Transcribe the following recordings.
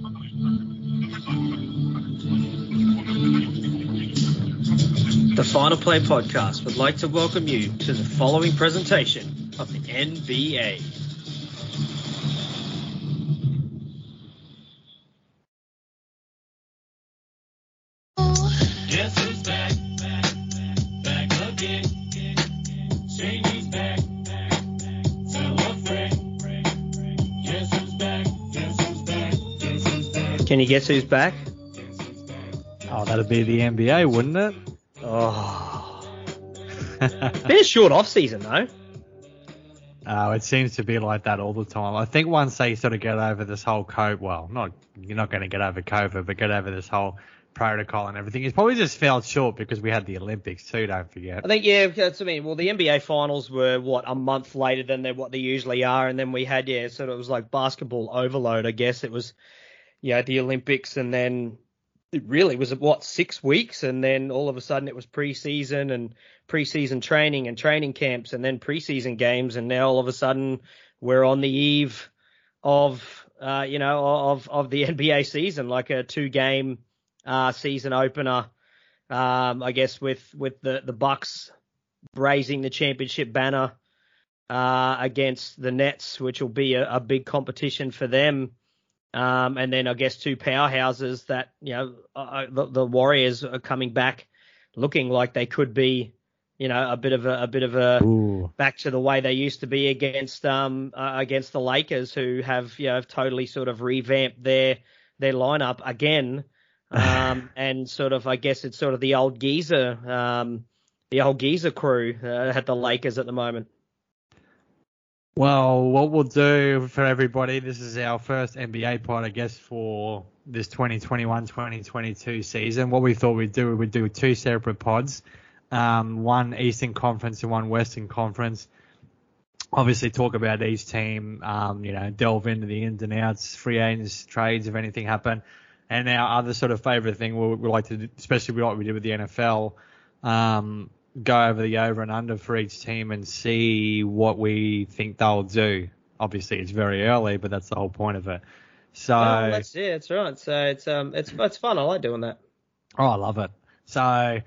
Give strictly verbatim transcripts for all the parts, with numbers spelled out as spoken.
The Final Play Podcast would like to welcome you to the following presentation of the N B A. Guess who's back, back, back, back again. Shady's back, back, Fella Fred. Guess who's back, guess who's back, guess who's back. Can you guess who's back? Oh, that'd be the N B A, wouldn't it? Oh. Been a short off season though. Oh, it seems to be like that all the time. I think once they sort of get over this whole COVID, well, not you're not going to get over COVID, but get over this whole protocol and everything. It's probably just fell short because we had the Olympics too, don't forget. I think, yeah, that's, I mean, well, the N B A finals were, what, a month later than they, what they usually are, and then we had, yeah, sort of, it was like basketball overload, I guess. It was, yeah, the Olympics, and then it really was, what, six weeks, and then all of a sudden it was preseason and preseason training and training camps and then preseason games, and now all of a sudden we're on the eve of, uh, you know, of, of the N B A season, like a two-game uh, season opener, um, I guess, with, with the, the Bucks raising the championship banner uh, against the Nets, which will be a, a big competition for them. Um, and then I guess two powerhouses that, you know, uh, the, the Warriors are coming back looking like they could be, you know, a bit of a, a bit of a Ooh. back to the way they used to be against, um, uh, against the Lakers, who have, you know, have totally sort of revamped their, their lineup again. Um, and sort of, I guess it's sort of the old geezer, um, the old geezer crew uh, at the Lakers at the moment. Well, what we'll do for everybody, this is our first N B A pod, I guess, for this twenty twenty-one twenty twenty-two season. What we thought we'd do, we'd do two separate pods, um, one Eastern Conference and one Western Conference. Obviously talk about each team, um, you know, delve into the ins and outs, free agents, trades, if anything happen. And our other sort of favorite thing we, we like to do, especially what we did with the N F L, um, go over the over and under for each team and see what we think they'll do. Obviously, it's very early, but that's the whole point of it. So, oh, that's, yeah, that's right. So it's um, it's it's fun. I like doing that. Oh, I love it. So,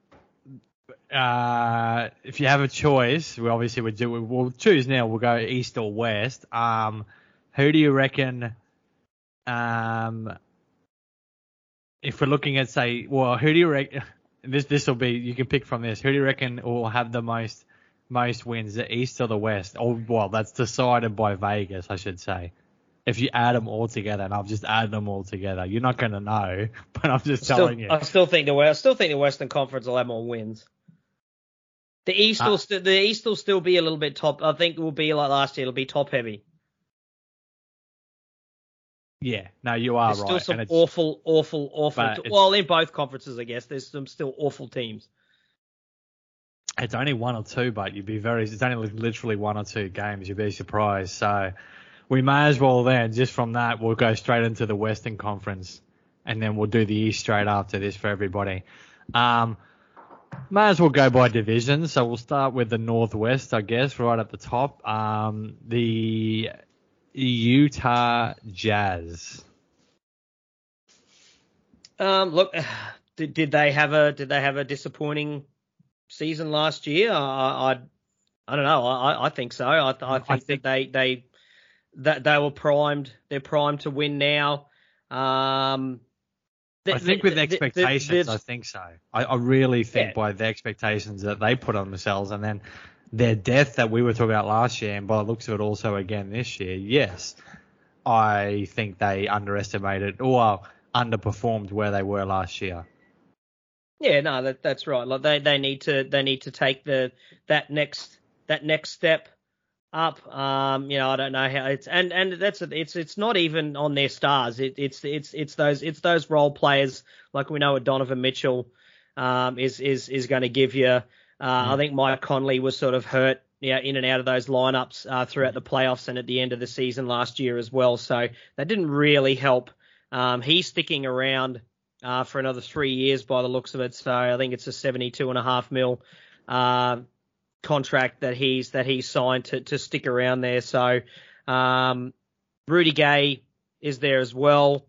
uh, if you have a choice, we obviously would do. We'll choose now. We'll go east or west. Um, who do you reckon? Um, if we're looking at, say, well, who do you reckon? This this will be, you can pick from this. Who do you reckon will have the most most wins, the East or the West? Or, well, that's decided by Vegas, I should say. If you add them all together, and I've just added them all together, you're not going to know, but I'm just still, telling you. I still think the I still think the Western Conference will have more wins. The East will uh, st- the East will still be a little bit top. I think it will be like last year. It'll be top heavy. Yeah, no, you are There's right. still some and it's, awful, awful, awful. But T- well, in both conferences, I guess there's some still awful teams. It's only one or two, but you'd be very. It's only literally one or two games. You'd be surprised. So we may as well then, just from that, we'll go straight into the Western Conference, and then we'll do the East straight after this for everybody. Um, may as well go by division. So we'll start with the Northwest, I guess, right at the top. Um, the Utah Jazz. Um, look, did, did they have a did they have a disappointing season last year? I I, I don't know. I, I think so. I, I think I think that they they that they were primed. They're primed to win now. Um, the, I think the, with the expectations, the, the, I think so. I, I really think yeah. by the expectations that they put on themselves, and then their depth that we were talking about last year, and by the looks of it also again this year, yes, I think they underestimated or underperformed where they were last year. Yeah, no, that that's right. Like they, they need to they need to take the that next that next step up. Um, you know, I don't know how it's and, and that's it's it's not even on their stars. It, it's it's it's those it's those role players like we know what Donovan Mitchell um is is is going to give you. Uh, Mm. I think Mike Conley was sort of hurt, yeah, in and out of those lineups uh, throughout the playoffs and at the end of the season last year as well. So that didn't really help. Um, he's sticking around uh, for another three years by the looks of it. So I think it's a seventy-two and a half mil uh, contract that he's that he's signed to to stick around there. So um, Rudy Gay is there as well.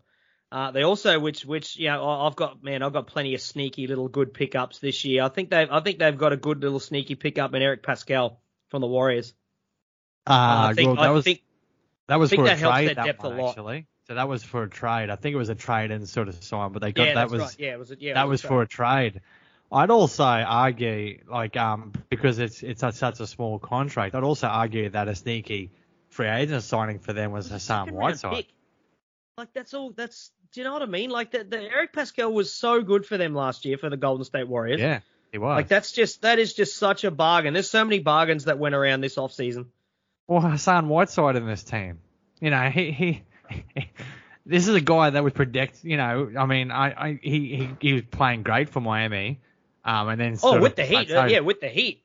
Uh, they also, which which you know, I- I've got man, I've got plenty of sneaky little good pickups this year. I think they've I think they've got a good little sneaky pickup in Eric Pascal from the Warriors. Uh, I think well, that I was think that was I think for that a helps trade. their That depth one, a lot. actually. So that was for a trade. I think it was a trade and sort of sign, but they got yeah, that that's was right. Yeah, it was a, yeah, it that a was trade. for a trade. I'd also argue, like, um, because it's it's a, such a small contract, I'd also argue that a sneaky free agent signing for them was It was a Hassan second round Whiteside. pick. Like that's all. That's do you know what I mean? Like the, the Eric Pascal was so good for them last year for the Golden State Warriors. Yeah, he was. Like that's just that is just such a bargain. There's so many bargains that went around this offseason. Well, Hassan Whiteside in this team. You know, he, he, he this is a guy that would predict, you know, I mean, I, I he, he, he was playing great for Miami. Um, and then sort Oh, with of the Heat. Uh, plateaued, yeah, with the Heat.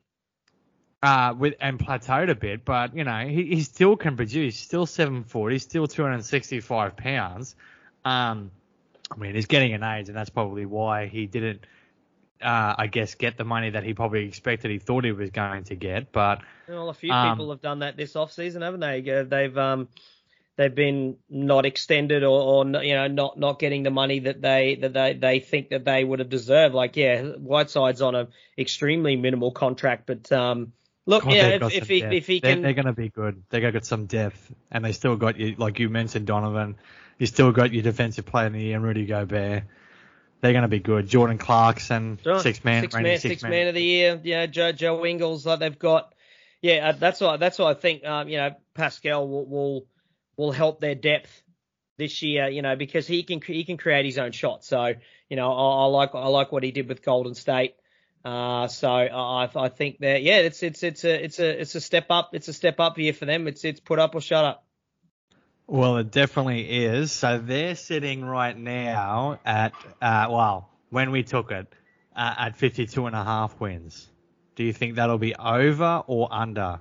uh, with, and plateaued a bit, but, you know, he, he still can produce, still seven foot, he's still two hundred sixty-five pounds. Um, I mean, he's getting an age, and that's probably why he didn't, uh, I guess, get the money that he probably expected he thought he was going to get, but... Well, a few um, people have done that this offseason, haven't they? Uh, They've um, they've been not extended or, or you know not, not getting the money that they that they, they think that they would have deserved. Like yeah, Whiteside's on a extremely minimal contract, but um, look, God, yeah, they've if, got if some he depth. if he they're, can, they're going to be good. They got some depth, and they still got you, like you mentioned, Donovan. You still got your defensive player in the year, Rudy Gobert. They're going to be good. Jordan Clarkson, Right. six man, six reigning man, six six man of the year. Yeah, Joe Joe Ingles. Like they've got. Yeah, uh, that's what that's what I think. Um, you know, Pascal will, will will help their depth this year. You know, because he can he can create his own shot. So you know, I, I like I like what he did with Golden State. Uh, so I I think that yeah, it's it's it's a it's a it's a step up. It's a step up here for them. It's it's put up or shut up. Well, it definitely is. So they're sitting right now at, uh, well, when we took it, uh, at fifty-two and a half wins. Do you think that'll be over or under?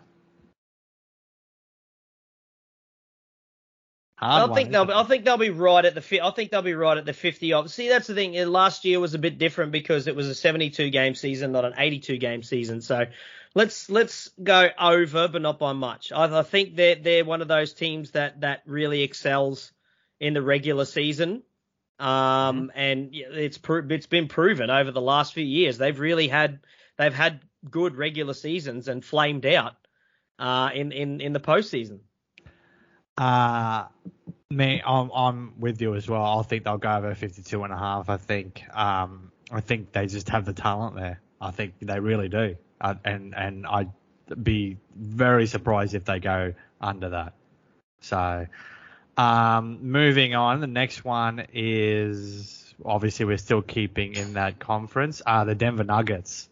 Hard I one, think they'll isn't be, it? I think they'll be right at the fi- I think they'll be right at the fifty. Of see, that's the thing. uh, Last year was a bit different because it was a seventy-two game season, not an eighty-two game season. So let's let's go over, but not by much. I, I think they're they're one of those teams that that really excels in the regular season. Um, and yeah, it's pro- it's been proven over the last few years. They've really had they've had good regular seasons and flamed out uh, in in in the postseason. Uh, me, I'm, I'm with you as well. I think they'll go over fifty-two and a half. I think, um, I think they just have the talent there. I think they really do. Uh, and, and I'd be very surprised if they go under that. So, um, moving on, the next one is obviously we're still keeping in that conference, uh, the Denver Nuggets.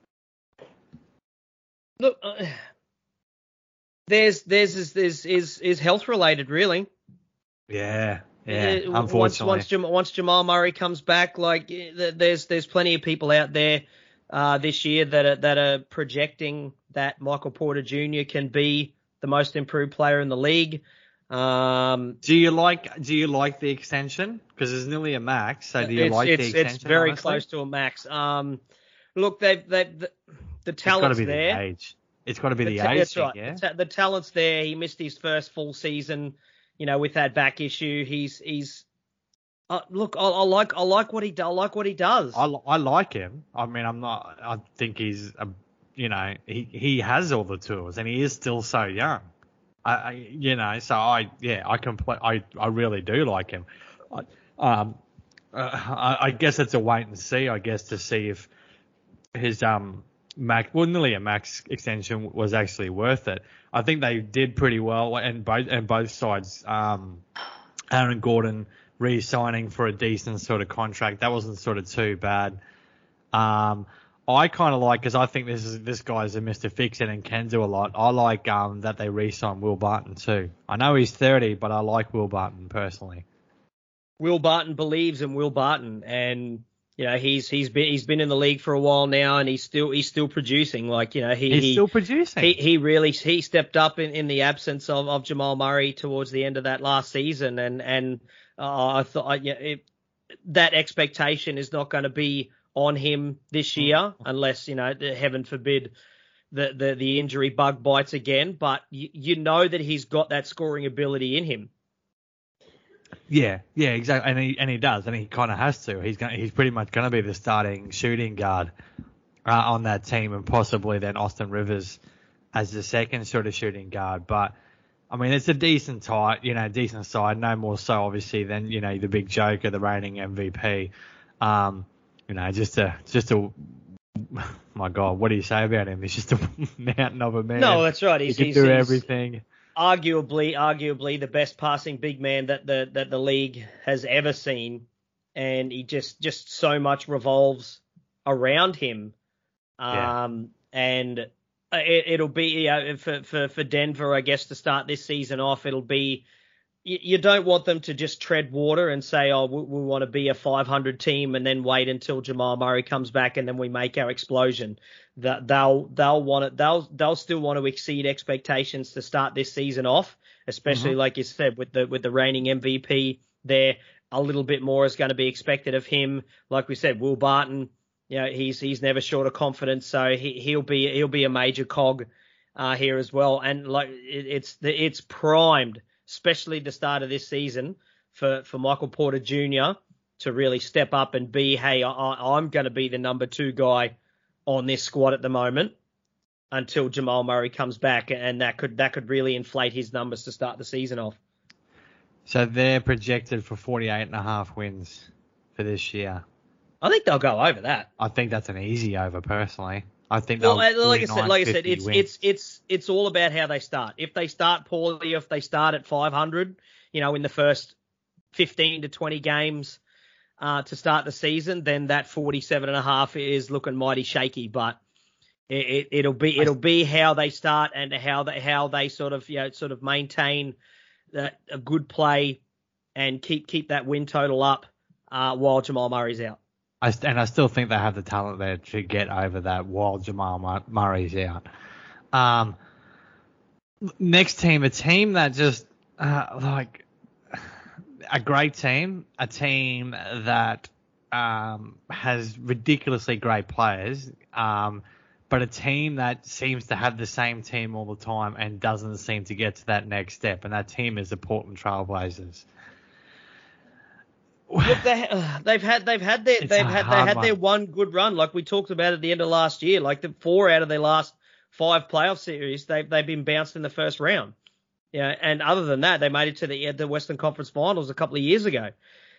Look, uh, there's there's is is is is health related really. Yeah, yeah, Uh, Once unfortunately. once, Jam- once Jamal Murray comes back, like uh, th- there's there's plenty of people out there uh, this year that are that are projecting that Michael Porter Junior can be the most improved player in the league. Um, Do you like do you like the extension? Because it's nearly a max. So do you it's like it's the extension? it's very honestly? close to a max. Um, look, they've they the, the It's got to talent's be there. the age. It's got to be the, ta- age that's thing, right. yeah. The, ta- the talent's there. He missed his first full season, you know, with that back issue. He's he's uh, look. I, I like I like what he do, I like what he does. I, I like him. I mean, I'm not. I think he's a, you know, he he has all the tools, and he is still so young. I, I you know, so I yeah, I compl- I I really do like him. I, um, uh, I, I guess it's a wait and see. I guess to see if his um max, well, nearly a max extension was actually worth it. I think they did pretty well, and both and both sides. Um, Aaron Gordon re-signing for a decent sort of contract, that wasn't sort of too bad. Um, I kind of like, because I think this is this guy's a Mister Fix-It and can do a lot. I like um that they re-signed Will Barton too. I know he's thirty, but I like Will Barton personally. Will Barton believes in Will Barton, and you know he's he's been he's been in the league for a while now, and he's still he's still producing. Like you know he He's he, still producing. He he really he stepped up in, in the absence of, of Jamal Murray towards the end of that last season, and and uh, I thought yeah, it, that expectation is not going to be on him this year unless you know heaven forbid the the, the injury bug bites again. But you, you know that he's got that scoring ability in him. Yeah, yeah, exactly, and he and he does, and he kind of has to. He's going, he's pretty much going to be the starting shooting guard uh, on that team, and possibly then Austin Rivers as the second sort of shooting guard. But I mean, it's a decent tight, you know, decent side. No more so obviously than you know the big joker, the reigning M V P. Um, you know, just a just a my God, what do you say about him? He's just a mountain of a man. No, that's right. He's, he can he's, do he's everything. Arguably, arguably the best passing big man that the that the league has ever seen, and he just just so much revolves around him. Um, yeah. And it, it'll be you know, for for for Denver, I guess, to start this season off. It'll be you, you don't want them to just tread water and say, oh, we, we want to be a five hundred team, and then wait until Jamal Murray comes back and then we make our explosion. That they'll they'll want it they'll they'll still want to exceed expectations to start this season off, especially mm-hmm. like you said with the with the reigning M V P there. A little bit more is going to be expected of him. Like we said, Will Barton, you know, he's he's never short of confidence, so he he'll be he'll be a major cog uh, here as well. And like it, it's it's primed, especially the start of this season for for Michael Porter Junior to really step up and be, hey, I, I'm going to be the number two guy on this squad at the moment until Jamal Murray comes back, and that could that could really inflate his numbers to start the season off. So they're projected for forty-eight and a half wins for this year. I think they'll go over that. I think that's an easy over personally. I think well, they'll like I said, like I said, it's wins. it's it's it's all about how they start. If they start poorly, if they start at five hundred, you know, in the first fifteen to twenty games, Uh, to start the season, then that forty-seven and a half is looking mighty shaky. But it, it, it'll be it'll be how they start and how they how they sort of you know sort of maintain that a good play and keep keep that win total up uh, while Jamal Murray's out. I, and I still think they have the talent there to get over that while Jamal Murray's out. Um, next team, a team that just uh, like. A great team, a team that um, has ridiculously great players, um, but a team that seems to have the same team all the time and doesn't seem to get to that next step, and that team is the Portland Trailblazers. Look, they, uh, they've had they've had their It's they've a had they hard had one. their one good run, like we talked about at the end of last year. Like the four out of their last five playoff series, they've they've been bounced in the first round. Yeah, and other than that, they made it to the the Western Conference Finals a couple of years ago,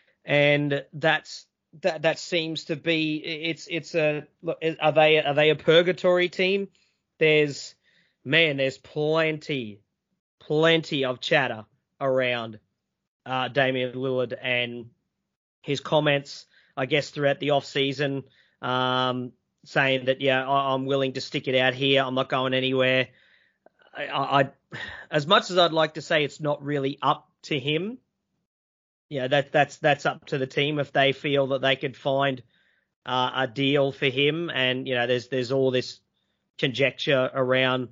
and that's that that seems to be it's it's a look, are they are they a purgatory team? There's man, there's plenty, plenty of chatter around uh, Damian Lillard and his comments, I guess, throughout the off season, um, saying that yeah, I, I'm willing to stick it out here. I'm not going anywhere. I, I, as much as I'd like to say it's not really up to him, yeah, that that's that's up to the team if they feel that they could find uh, a deal for him. And you know, there's there's all this conjecture around,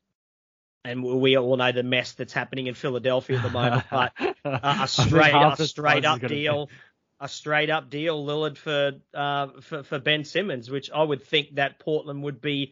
and we all know the mess that's happening in Philadelphia at the moment. But uh, a straight a straight up deal, a straight up deal, Lillard for uh for, for Ben Simmons, which I would think that Portland would be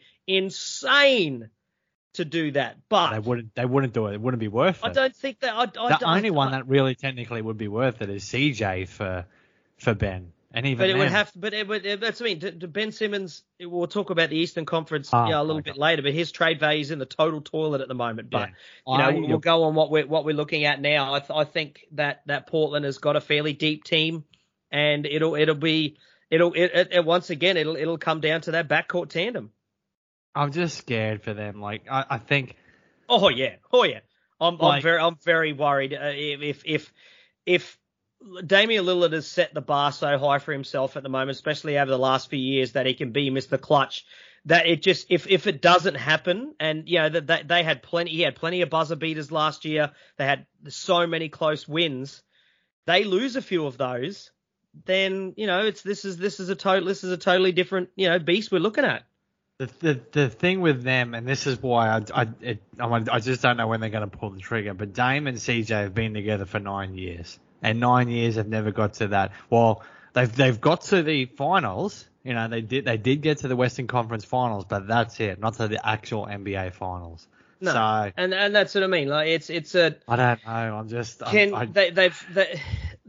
insane to do that, but they wouldn't. They wouldn't do it. It wouldn't be worth it. I don't think that. I, I the don't, only one I, that really technically would be worth it is C J for for Ben, and even but it then, would have. To, but it would. That's what I mean. To, to Ben Simmons, we'll talk about the Eastern Conference, oh, you know, a little bit God. later. But his trade value is in the total toilet at the moment. But yeah. you know, I, we'll, we'll go on what we're what we're looking at now. I, th- I think that that Portland has got a fairly deep team, and it'll it'll be it'll it, it, it once again it'll it'll come down to that backcourt tandem. I'm just scared for them. Like I, I think. Oh yeah, oh yeah. I'm, Like, I'm very, I'm very worried. Uh, if, if, if Damian Lillard has set the bar so high for himself at the moment, especially over the last few years, that he can be Mister Clutch, that it just, if, if it doesn't happen, and you know that they, they had plenty, he had plenty of buzzer beaters last year. They had so many close wins. They lose a few of those, then you know it's this is this is a total this is a totally different you know beast we're looking at. The, the the thing with them, and this is why I I it, I just don't know when they're going to pull the trigger. But Dame and C J have been together for nine years, and nine years have never got to that. Well, they've they've got to the finals. You know, they did they did get to the Western Conference Finals, but that's it, not to the actual N B A Finals. No, so, and and that's what I mean. Like it's it's a. I don't know. I'm just Can I, I, they they've they,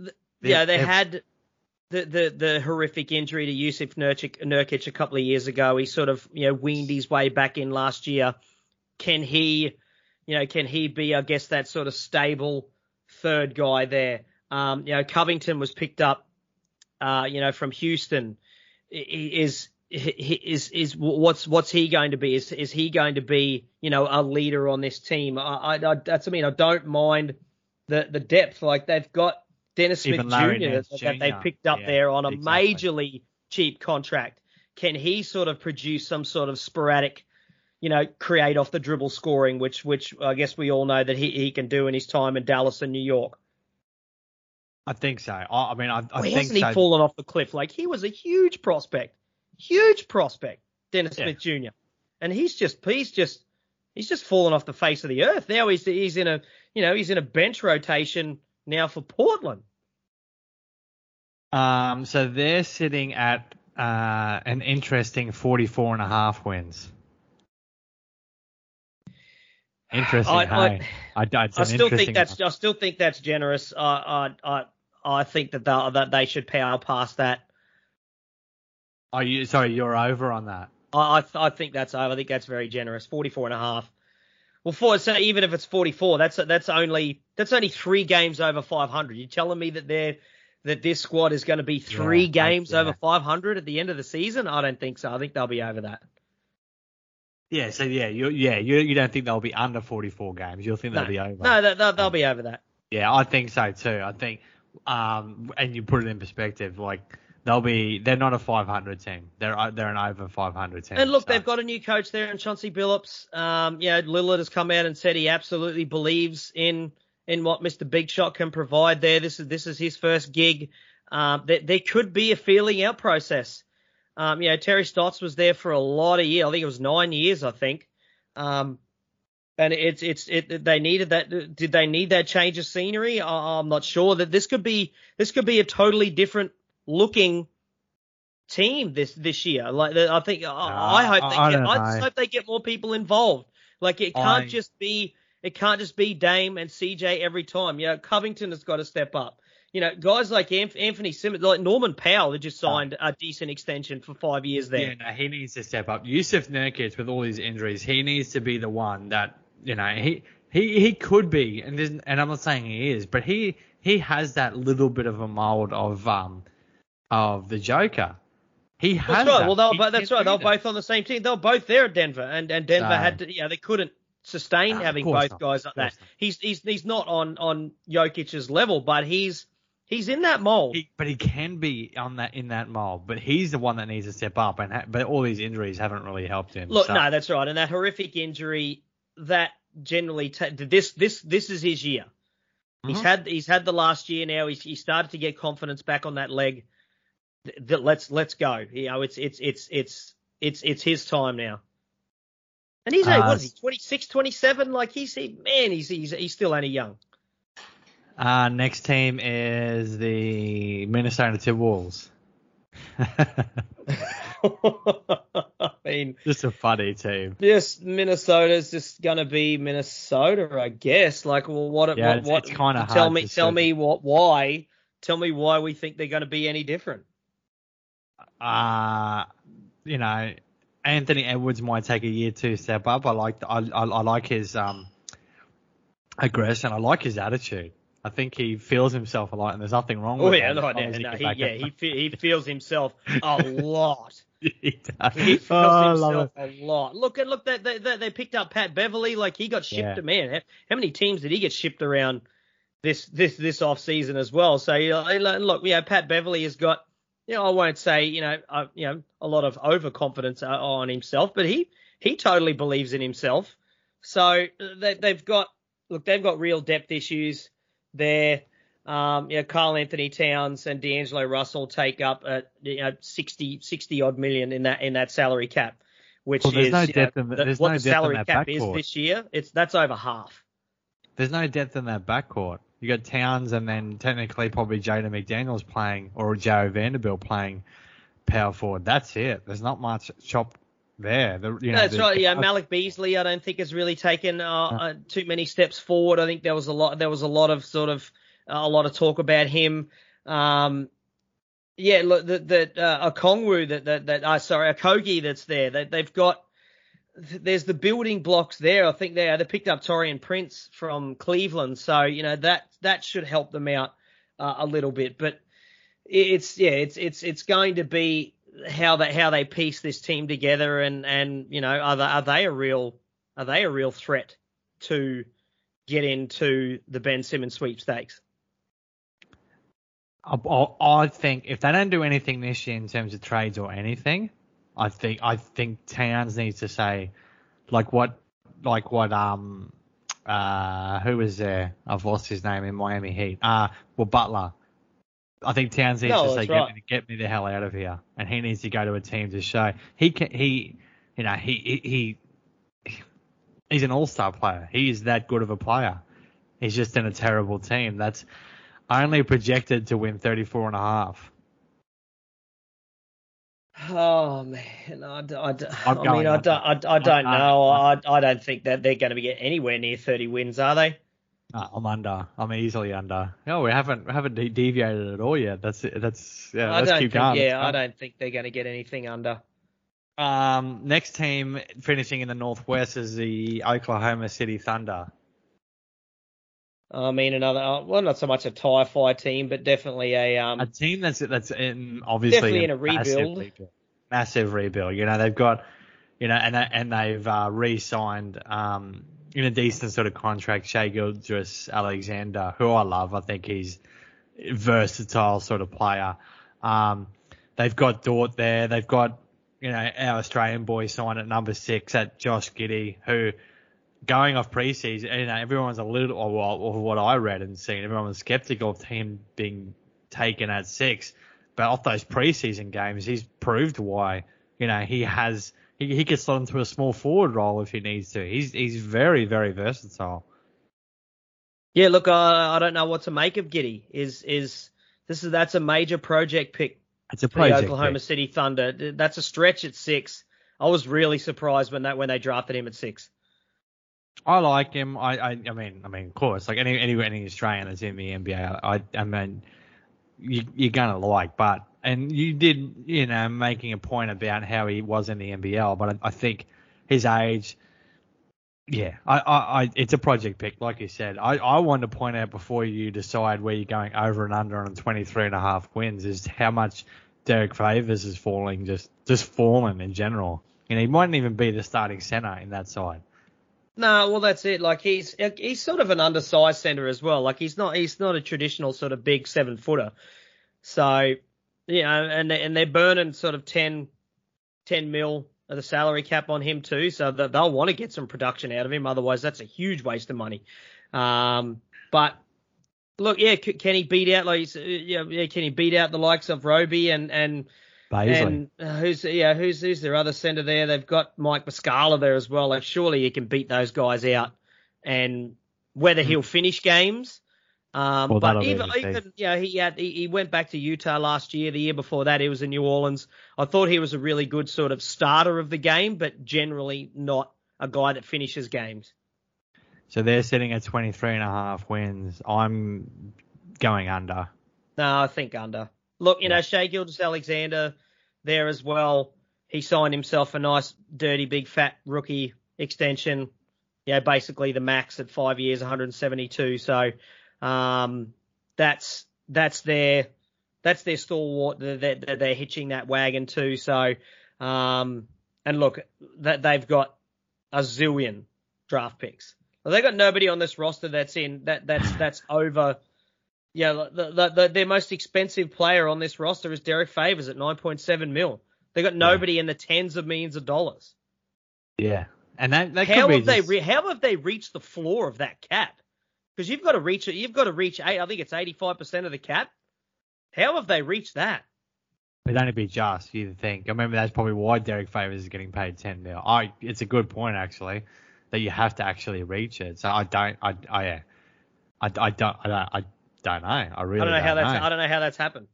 yeah, they had the, the, the horrific injury to Yusuf Nurkic, Nurkic a couple of years ago. He sort of, you know, weaned his way back in last year. Can he, you know, can he be, I guess, that sort of stable third guy there? Um, you know, Covington was picked up, uh, you know, from Houston. Is is is what's what's he going to be? Is is he going to be, you know, a leader on this team? I, I that's I mean, I don't mind the the depth. Like they've got Dennis Smith Junior that, that they picked up yeah, there on a exactly. majorly cheap contract. Can he sort of produce some sort of sporadic, you know, create off the dribble scoring, which which I guess we all know that he, he can do in his time in Dallas and New York? I think so. I, I mean, I, I well, think hasn't he so. fallen off the cliff? Like he was a huge prospect, huge prospect, Dennis yeah. Smith Junior And he's just he's just he's just fallen off the face of the earth. Now he's he's in a you know he's in a bench rotation now for Portland. Um, so they're sitting at uh, an interesting forty-four and a half wins. Interesting. I, I, hey. I, I, I still think that's I still think that's generous. I I I, I think that they, that they should power past that. Are you sorry? You're over on that. I I, I think that's over. I think that's very generous. forty-four and a half. Well, for so even if it's forty-four, that's that's only that's only three games over five hundred. You're telling me that they're that this squad is going to be three yeah, games yeah. over five hundred at the end of the season? I don't think so. I think they'll be over that. Yeah, so yeah, you yeah you you don't think they'll be under forty-four games? You'll think they'll no, be over? No, they'll, they'll be over that. Yeah, I think so too. I think, um, and you put it in perspective, like they'll be they're not a five hundred team. They're they're an over five hundred team. And look, so. they've got a new coach there in Chauncey Billups. Um, you know, Lillard has come out and said he absolutely believes in in what Mister Big Shot can provide there. This is this is his first gig. Um, there, there could be a feeling out process. Um, you know, Terry Stotts was there for a lot of years. I think it was nine years, I think. Um, and it's, it's, it, they needed that. Did they need that change of scenery? I, I'm not sure that this could be, this could be a totally different looking team this, this year. Like, I think, uh, I hope they I, get, I I just hope they get more people involved. Like, it can't I, just be, it can't just be Dame and C J every time. You know, Covington has got to step up. You know, guys like Anthony Simmons, like Norman Powell, that just signed a decent extension for five years there. Yeah, no, he needs to step up. Yusuf Nurkic, with all his injuries, he needs to be the one that, you know, he he, he could be, and and I'm not saying he is, but he he has that little bit of a mold of um of the Joker. He has. That's right. That. Well, they were, that's right. They were both on the same team. They were both there at Denver, and and Denver no. had to, you know, they couldn't sustain no, having both not. guys like that. Not. He's he's he's not on on Jokic's level, but he's. He's in that mold, he, but he can be on that in that mold. But he's the one that needs to step up, and ha- but all these injuries haven't really helped him. Look, so. no, that's right, and that horrific injury that generally ta- this this this is his year. Mm-hmm. He's had he's had the last year now. He's he started to get confidence back on that leg. Th- th- let's let's go. You know, it's it's it's it's it's it's his time now. And he's uh, what is he? twenty-six, twenty-seven Like he's he, man, he's he's he's still only young. Uh, next team is the Minnesota Timberwolves. I mean, just a funny team. Just Minnesota's just gonna be Minnesota, I guess. Like, well, what? Yeah, what? It's, what it's kind of hard. Tell me, to tell say. me what? Why? Tell me why we think they're going to be any different. Uh, you know, Anthony Edwards might take a year to step up. I like, I, I, I like his um aggression. I like his attitude. I think he feels himself a lot, and there's nothing wrong with oh, yeah, that. No, no, no, he, yeah, he, fe- he feels himself a lot. he does. He feels oh, himself a lot. Look, and look, they, they, they picked up Pat Beverly. Like, he got shipped yeah. to, man, how many teams did he get shipped around this this this off season as well? So, you know, look, you know, Pat Beverly has got, you know, I won't say, you know, uh, you know, a lot of overconfidence on himself, but he he totally believes in himself. So they, they've got, look, they've got real depth issues there. Um, you know, Karl Anthony Towns and D'Angelo Russell take up uh, you know sixty, sixty odd million in that in that salary cap, which well, there's is no you know, depth in the, the, there's what no the depth salary in that cap backcourt. is this year. It's that's over half. There's no depth in that backcourt. You got Towns and then technically probably Jaden McDaniels playing or Joe Vanderbilt playing power forward. That's it. There's not much chop there. The, you know, That's the, right. Yeah, Malik Beasley, I don't think has really taken uh, uh, too many steps forward. I think there was a lot. There was a lot of sort of uh, a lot of talk about him. Um, yeah, look, that that uh, a Kongwu that that that uh, sorry, a Kogi that's there. They, they've got there's the building blocks there. I think they they picked up Torian Prince from Cleveland, so you know that that should help them out uh, a little bit. But it's yeah, it's it's it's going to be how they how they piece this team together, and and you know are they, are they a real are they a real threat to get into the Ben Simmons sweepstakes? I, I I think if they don't do anything this year in terms of trades or anything, I think I think Towns needs to say, like what like what um uh who was there? I've lost his name in Miami Heat. Uh well Butler. I think Towns needs No, to say that's get right. me get me the hell out of here, and he needs to go to a team to show he can he you know he he, he he's an all-star player. He is that good of a player. He's just in a terrible team. That's only projected to win thirty-four and a half. Oh man, I, d- I, d- I'm I going mean, I under. don't, I, I don't I'm know. I, under. I don't think that they're going to be get anywhere near thirty wins, are they? No, I'm under. I'm easily under. No, we haven't we haven't de- deviated at all yet. That's it. That's yeah. I let's don't keep think. going. Yeah, I Let's don't think they're going to get anything under. go. Um, next team finishing in the Northwest is the Oklahoma City Thunder. I mean, another, uh, well, not so much a tie fi team, but definitely a um, A team that's that's in obviously definitely in a massive rebuild. rebuild. Massive rebuild. You know they've got, you know, and they- and they've uh, re-signed um in a decent sort of contract Shai Gilgeous-Alexander, who I love. I think he's a versatile sort of player. Um, they've got Dort there. They've got, you know, our Australian boy signed at number six at Josh Giddey, who going off preseason, you know, everyone's a little, or well, of what I read and seen, everyone was skeptical of him being taken at six. But off those preseason games, he's proved why. You know, he has he, he can slot into a small forward role if he needs to. He's he's very very versatile. Yeah, look, I, I don't know what to make of Giddy. Is is this is that's a major project pick It's a for the project. Oklahoma pick. City Thunder. That's a stretch at six. I was really surprised when that when they drafted him at six. I like him. I, I I mean I mean of course like any any any Australian that's in the N B A. I I mean you you're gonna like, but and you did you know making a point about how he was in the N B L, but I, I think his age. Yeah, I, I, I, it's a project pick, like you said. I, I want to point out before you decide where you're going over and under on twenty-three and a half wins is how much Derek Favors is falling, just, just falling in general. You know, he mightn't even be the starting center in that side. No, well that's it. Like he's he's sort of an undersized center as well. Like he's not he's not a traditional sort of big seven footer. So you know, and they, and they're burning sort of ten, ten mil of the salary cap on him too. So that they'll want to get some production out of him. Otherwise, that's a huge waste of money. Um, but look, yeah, c- can he beat out like he's- yeah, yeah, can he beat out the likes of Roby and and Baisley. and uh, who's yeah who's who's their other center there? They've got Mike Muscala there as well. Like surely he can beat those guys out, and whether he'll finish games. Um, Well, but that'll be even the thing. even you know he had he, he went back to Utah last year. The year before that he was in New Orleans. I thought he was a really good sort of starter of the game, but generally not a guy that finishes games. So they're sitting at twenty-three and a half wins. I'm going under. No, I think under. Look, you Yeah. know, Shai Gilgeous-Alexander there as well. He signed himself a nice, dirty, big, fat rookie extension. Yeah, basically the max at five years, one hundred seventy-two. So um, that's that's their that's their stalwart. They're, they're, they're hitching that wagon too. So um, and look, that they've got a zillion draft picks. Well, they've got nobody on this roster that's in that that's that's over. Yeah, the, the, the, their most expensive player on this roster is Derek Favors at nine point seven mil. They got nobody in the tens of millions of dollars. Yeah. And that, that How could be have they just- re- how have they reached the floor of that cap? Because you've got to reach it. You've got to reach eight. I think it's eighty-five percent of the cap. How have they reached that? It'd only be just, you'd think. I remember that's probably why Derek Favors is getting paid ten mil. I, it's a good point, actually, that you have to actually reach it. So I don't, I, I, yeah. I, I don't, I don't, I don't know. I really I don't know how that's. know. I don't know how that's happened.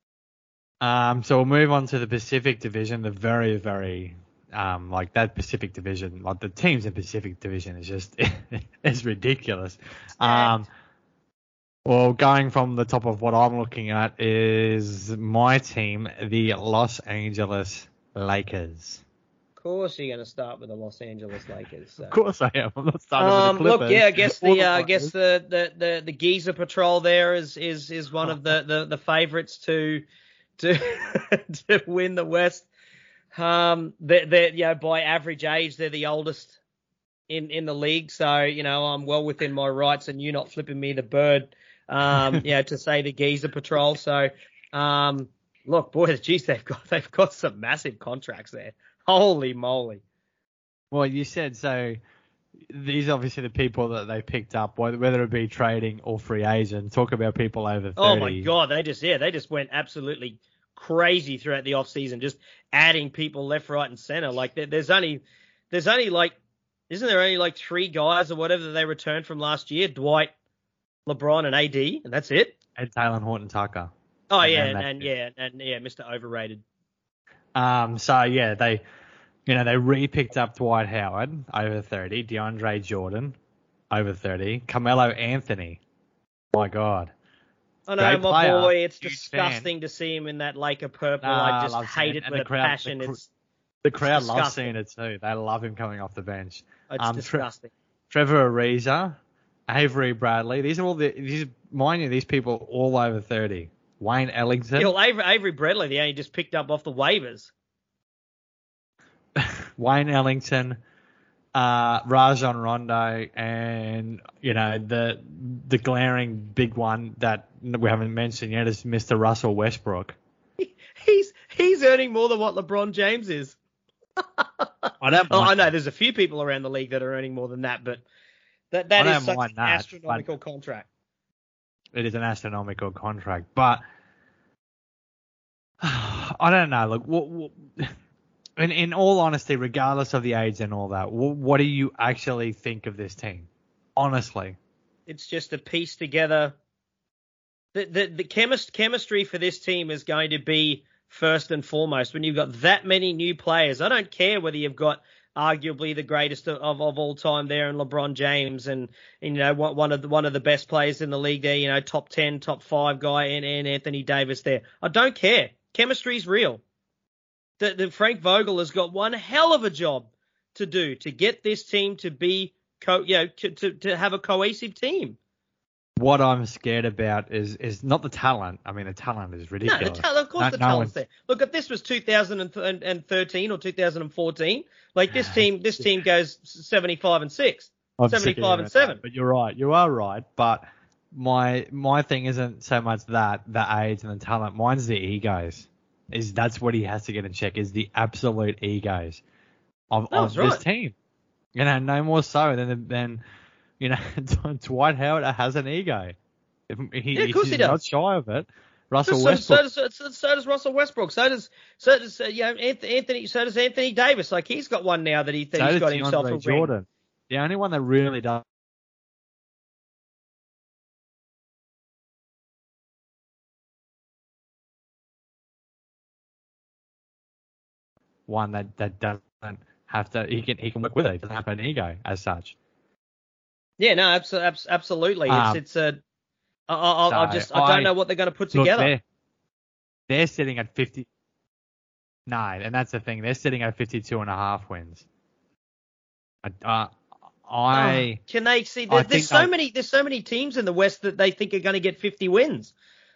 Um, so we'll move on to the Pacific Division, the very, very, um, like that Pacific Division, like the teams in Pacific Division is just, it's ridiculous. Um, Well, going from the top of what I'm looking at is my team, the Los Angeles Lakers. Of course, you're going to start with the Los Angeles Lakers. So. Of course I am. I'm not starting Um, with the Clippers. look, yeah, I guess or the uh, I Warriors. guess the, the, the, the Giza Patrol there is is, is one of the, the, the favourites to to to win the West. Um, they're, they're you know by average age they're the oldest in, in the league, so you know I'm well within my rights, and you not flipping me the bird, um, you know, to say the Giza Patrol. So, um, look, boys, geez, they've got they've got some massive contracts there. Holy moly! Well, you said so. These are obviously the people that they picked up, whether it be trading or free agent. Talk about people over thirty. Oh my God, they just yeah, they just went absolutely crazy throughout the off season, just adding people left, right, and center. Like there, there's only there's only like isn't there only like three guys or whatever that they returned from last year? Dwight, LeBron, and A D, and that's it. And Taylor Horton Tucker. Oh And yeah, then and, that's and it. yeah, and yeah, Mister Overrated. Um. So yeah, they, you know, they re-picked up Dwight Howard over thirty, DeAndre Jordan over thirty, Carmelo Anthony. My God. I know, Great my player, boy. It's huge disgusting to see him in that Laker purple. Nah, I just love hate seeing it and with the a crowd- passion. the cr- It's The crowd loves disgusting. seeing it too. They love him coming off the bench. it's Um, Tre- disgusting. Trevor Ariza, Avery Bradley. These are all the these mind you, these people all over thirty. Wayne Ellington, Yeah, well, Avery, Avery Bradley, they only just picked up off the waivers. Wayne Ellington, uh, Rajon Rondo, and you know the the glaring big one that we haven't mentioned yet is Mister Russell Westbrook. He's he's earning more than what LeBron James is. I don't. Oh, mind I know that. there's a few people around the league that are earning more than that, but that I that don't is such mind an that, astronomical contract. It is an astronomical contract, but I don't know. Like, what, what, in in all honesty, regardless of the age and all that, what, what do you actually think of this team? Honestly, It's just a piece together. The the the chemist chemistry for this team is going to be first and foremost. When you've got that many new players, I don't care whether you've got arguably the greatest of, of, of all time there in LeBron James and, and you know one one of the one of the best players in the league there, you know top ten, top five guy and, and Anthony Davis there. I don't care. Chemistry's real. The, the Frank Vogel has got one hell of a job to do to get this team to be co you know to, to, to have a cohesive team. what I'm scared about is is not the talent. I mean, the talent is No, ridiculous. the talent, of course No- the no talent's one's- there. Look, if this was two thousand thirteen or two thousand fourteen, like this team, this team goes seventy-five and six, I'm sick of seventy-five hearing and that, seven. But you're right. You are right. But my my thing isn't so much that the age and the talent. Mine's the egos. Is that's what he has to get in check. Is the absolute egos of, No, of that's this right. team. You know, no more so than than you know Dwight Howard has an ego. He, Yeah, of course he's he not does. shy of it. Russell So, Westbrook. so, does, so, so does Russell Westbrook. So does so does uh, you know Anthony. So does Anthony Davis. Like he's got one now that he that so he's does got himself a DeAndre ring. Jordan. The only one that really does. One that, that doesn't have to, he can he can work with it. He doesn't have an ego as such. Yeah, no, abso- absolutely. Um, it's it's a. I, I, I so just I don't I- know what they're going to put Look, together. they're, they're sitting at fifty. No, and that's the thing. They're sitting at fifty-two and a half wins. I, uh, I Oh, can they see? I There, there's think so I'll- many. There's so many teams in the West that they think are going to get fifty wins.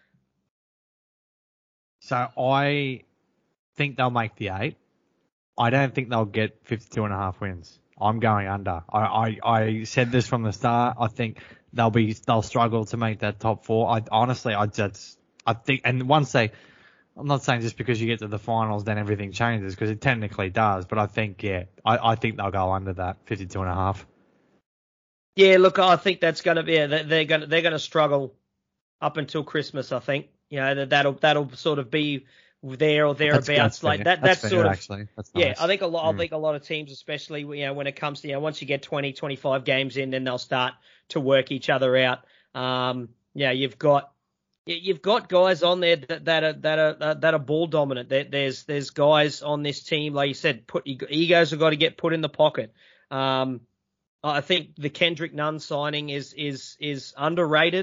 so I think they'll make the eight. I don't think they'll get fifty-two and a half wins. I'm going under. I, I, I said this from the start. I think they'll be they'll struggle to make that top four. I honestly I just I think and once they I'm not saying just because you get to the finals then everything changes because it technically does, but I think yeah, I, I think they'll go under that fifty-two and a half. Yeah, look, I think that's going to be. Yeah, they're going to they're going to struggle up until Christmas. I think you know that that'll that'll sort of be there or thereabouts. That's, that's like fair. that. That's, fair, sort of actually. That's yeah. nice. I think a lot. Mm. I think a lot of teams, especially you know when it comes to you know once you get twenty, twenty-five games in, then they'll start to work each other out. Um, yeah, you've got. You've got guys on there that, that are that are uh, that are ball dominant. There, there's there's guys on this team, like you said, put egos have got to get put in the pocket. Um, I think the Kendrick Nunn signing is is is underrated.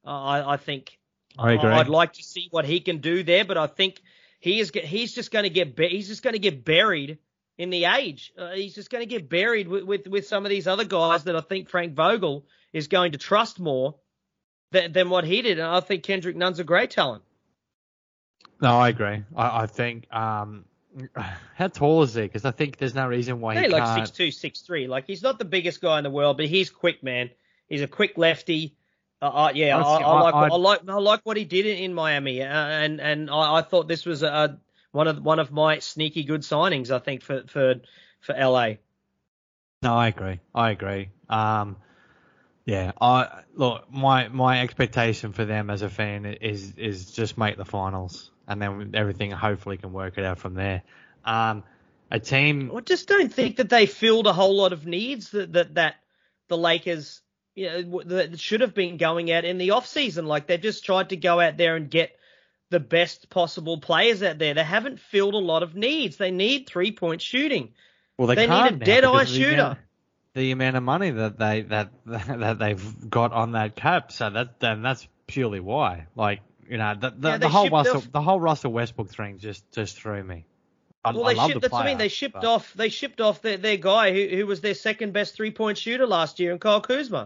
I, I think I agree. I'd like to see what he can do there, but I think he is he's just going to get he's just going to get buried in the age. Uh, he's just going to get buried with, with with some of these other guys that I think Frank Vogel is going to trust more than, than what he did. And I think Kendrick Nunn's a great talent. No, I agree. I, I think um, how tall is he? Because I think there's no reason why he Hey, like can't. six two, six three. Like he's not the biggest guy in the world, but he's quick, man. He's a quick lefty. Uh, uh, yeah, I, Honestly, I, like I- I like I like what he did in, in Miami, uh, and and I, I thought this was a, one of one of my sneaky good signings. I think for for for L A. No, I agree. I agree. Um, yeah, I look. My my expectation for them as a fan is is just make the finals, and then everything hopefully can work it out from there. Um, a team. I just don't think that they filled a whole lot of needs that that, that the Lakers, you know, that should have been going out in the off season. Like they just tried to go out there and get the best possible players out there. They haven't filled a lot of needs. They need three point shooting. Well, they, They need can't a now dead-eye because of the shooter. amount- The amount of money that they that that they've got on that cap, so that then that's purely why. Like you know, the the, Yeah, they the whole shipped Russell off- the whole Russell Westbrook thing just just threw me. I, Well, I they love shipped. the That's what I mean. player, They shipped but- off. They shipped off their, their guy who who was their second best three point shooter last year, in Kyle Kuzma.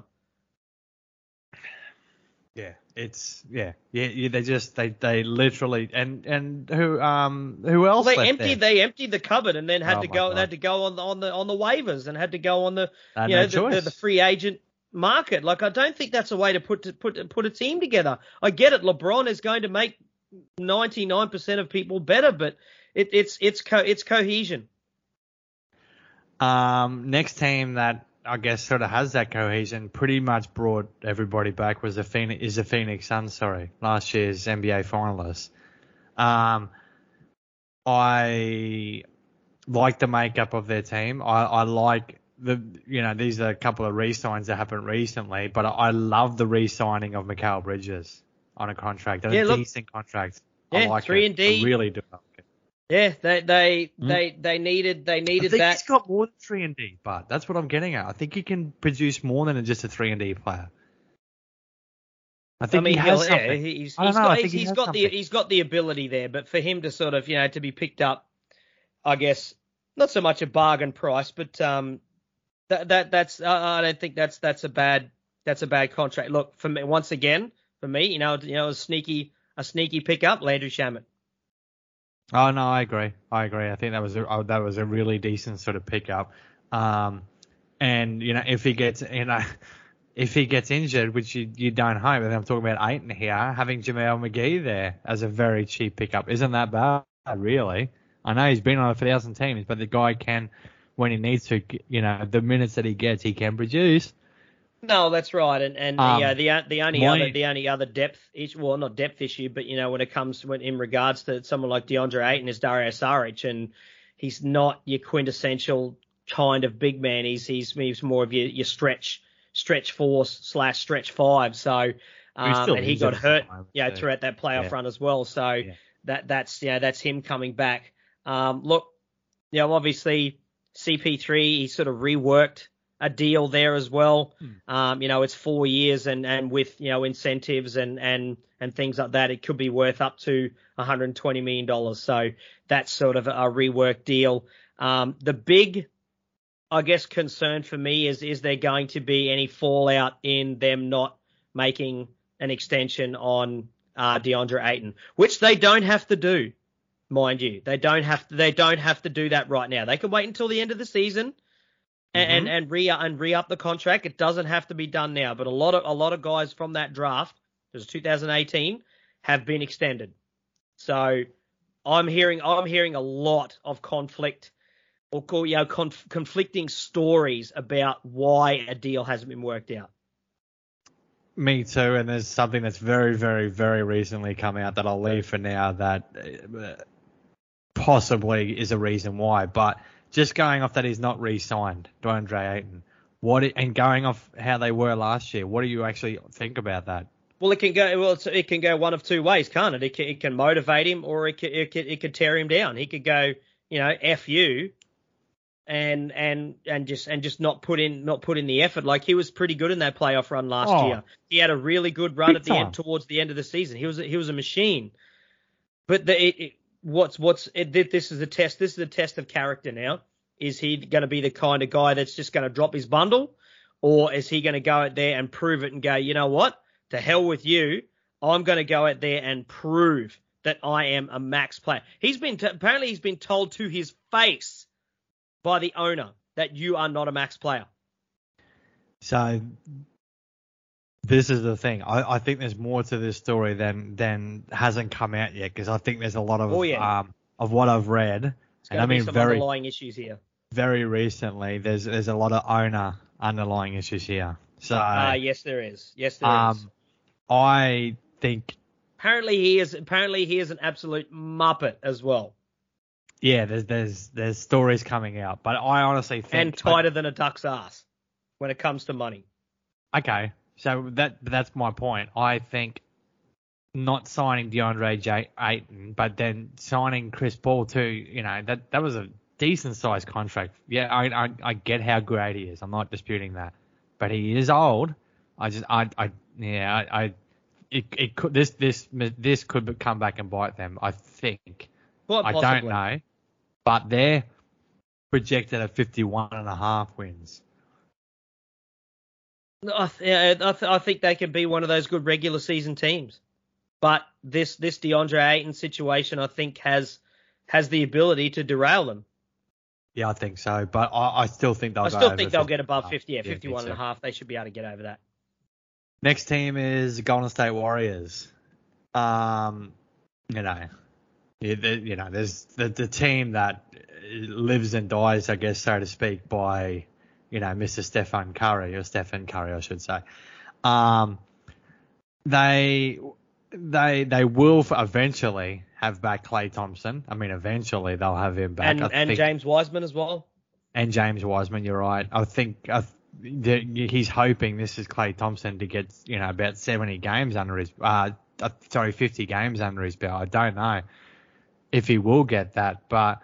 Yeah, it's yeah, yeah, yeah. They just they they literally and and who um who Well, else? they left emptied. there? They emptied the cupboard and then had Oh to my go. God. They had to go on the on the on the waivers and had to go on the They had you no know the, the, choice. the free agent market. Like I don't think that's a way to put to put put a team together. I get it. LeBron is going to make ninety-nine percent of people better, but it, it's it's co- it's cohesion. Um, next team that I guess sort of has that cohesion, pretty much brought everybody back was the Phoenix is the Phoenix Suns. Sorry, last year's N B A finalists. Um, I like the makeup of their team. I, I like the you know these are a couple of re-signs that happened recently, but I, I love the re-signing of Mikal Bridges on a contract, a Yeah, look- decent contract. I Yeah, like three it. and D. I really do. Like it. Yeah, they they Hmm. they they needed they I needed think that. he's got more than three and D, but that's what I'm getting at. I think he can produce more than just a three and D player. I I think mean, he he'll- has yeah, something. he's, I don't he's know, got I think he's, he he's has got the something. he's got the ability there, but for him to sort of you know to be picked up, I guess not so much a bargain price, but um that that that's uh, I don't think that's that's a bad that's a bad contract. Look, for me once again for me, you know you know a sneaky a sneaky pickup, Landry Shamet. Oh no, I agree. I agree. I think that was a, oh, that was a really decent sort of pickup. Um, and you know if he gets you know if he gets injured, which you, you don't hope, and I'm talking about Ayton here, having JaVale McGee there as a very cheap pickup isn't that bad, really. I know he's been on a thousand teams, but the guy can, when he needs to, you know, the minutes that he gets, he can produce. No, that's right, and and Um, the uh, the the only my- other the only other depth issue, well, not depth issue, but you know when it comes when in regards to someone like DeAndre Ayton is Dario Saric, and he's not your quintessential kind of big man. He's he's he's more of your your stretch stretch four slash stretch five. So um, still and he injured got at the hurt, moment, yeah, so, throughout that playoff yeah. run as well. So Yeah. that that's yeah that's him coming back. Um, look, you know obviously C P three he sort of reworked a deal there as well. Hmm. Um, you know, it's four years and, and with, you know, incentives and, and, and things like that, it could be worth up to one hundred twenty million dollars. So that's sort of a reworked deal. Um, the big, I guess, concern for me is, is there going to be any fallout in them not making an extension on uh, DeAndre Ayton, which they don't have to do, mind you. They don't have to, they don't have to do that right now. They can wait until the end of the season. And, Mhm. and and re and re up the contract. It doesn't have to be done now, but a lot of a lot of guys from that draft, it was two thousand eighteen, have been extended. So I'm hearing I'm hearing a lot of conflict or you know conf, conflicting stories about why a deal hasn't been worked out. Me too, and there's something that's very, very, very recently come out that I'll leave for now that uh, possibly is a reason why. But just going off that he's not re-signed, DeAndre Ayton, what it, and going off how they were last year, what do you actually think about that? Well, it can go well. It's, it can go one of two ways, can't it? It can, it can motivate him, or it can, it can it could tear him down. He could go, you know, f you, and and and just and just not put in not put in the effort. Like he was pretty good in that playoff run last Oh, year. He had a really good run big at the time. end towards the end of the season. He was a, he was a machine. But the it, it, what's what's it, this is a test. This is a test of character now. Is he going to be the kind of guy that's just going to drop his bundle, or is he going to go out there and prove it and go, you know what, to hell with you, I'm going to go out there and prove that I am a max player. He's been t- apparently he's been told to his face by the owner that you are not a max player. So this is the thing. I, I think there's more to this story than than hasn't come out yet, because I think there's a lot of Oh, yeah. um of what I've read, There's and going I to be mean some very underlying issues here. very recently. There's there's a lot of owner underlying issues here. So Ah, yes, there is. Yes, there is. um, I think Apparently he is. Apparently he is an absolute muppet as well, yeah, there's there's there's stories coming out, but I honestly think and tighter than a duck's ass when it comes to money. Okay, so that that's my point. I think not signing DeAndre J- Ayton, but then signing Chris Paul too. You know, that that was a decent sized contract. Yeah, I, I I get how great he is. I'm not disputing that, but he is old. I just I I yeah I, I it it could this this this could come back and bite them. I think. Quite I possibly. don't know, but they're projected at fifty-one and a half wins. I, th- yeah, I, th- I think they could be one of those good regular season teams, but this this DeAndre Ayton situation, I think, has has the ability to derail them. Yeah, I think so, but I, I still think they'll I go still over think they'll fifty. get above fifty. Yeah, Yeah, me fifty-one and a too. half. They should be able to get over that. Next team is Golden State Warriors. Um, you know, yeah, the, you know, there's the the team that lives and dies, I guess, so to speak, by you know Mister Stephen Curry or Stephen Curry, I should say. Um, they they they will eventually have back Klay Thompson. I mean, eventually they'll have him back. And I and think, James Wiseman as well. and James Wiseman, you're right. I think I, th- he's hoping this is Klay Thompson to get you know about seventy games under his uh, uh sorry fifty games under his belt. I don't know if he will get that, but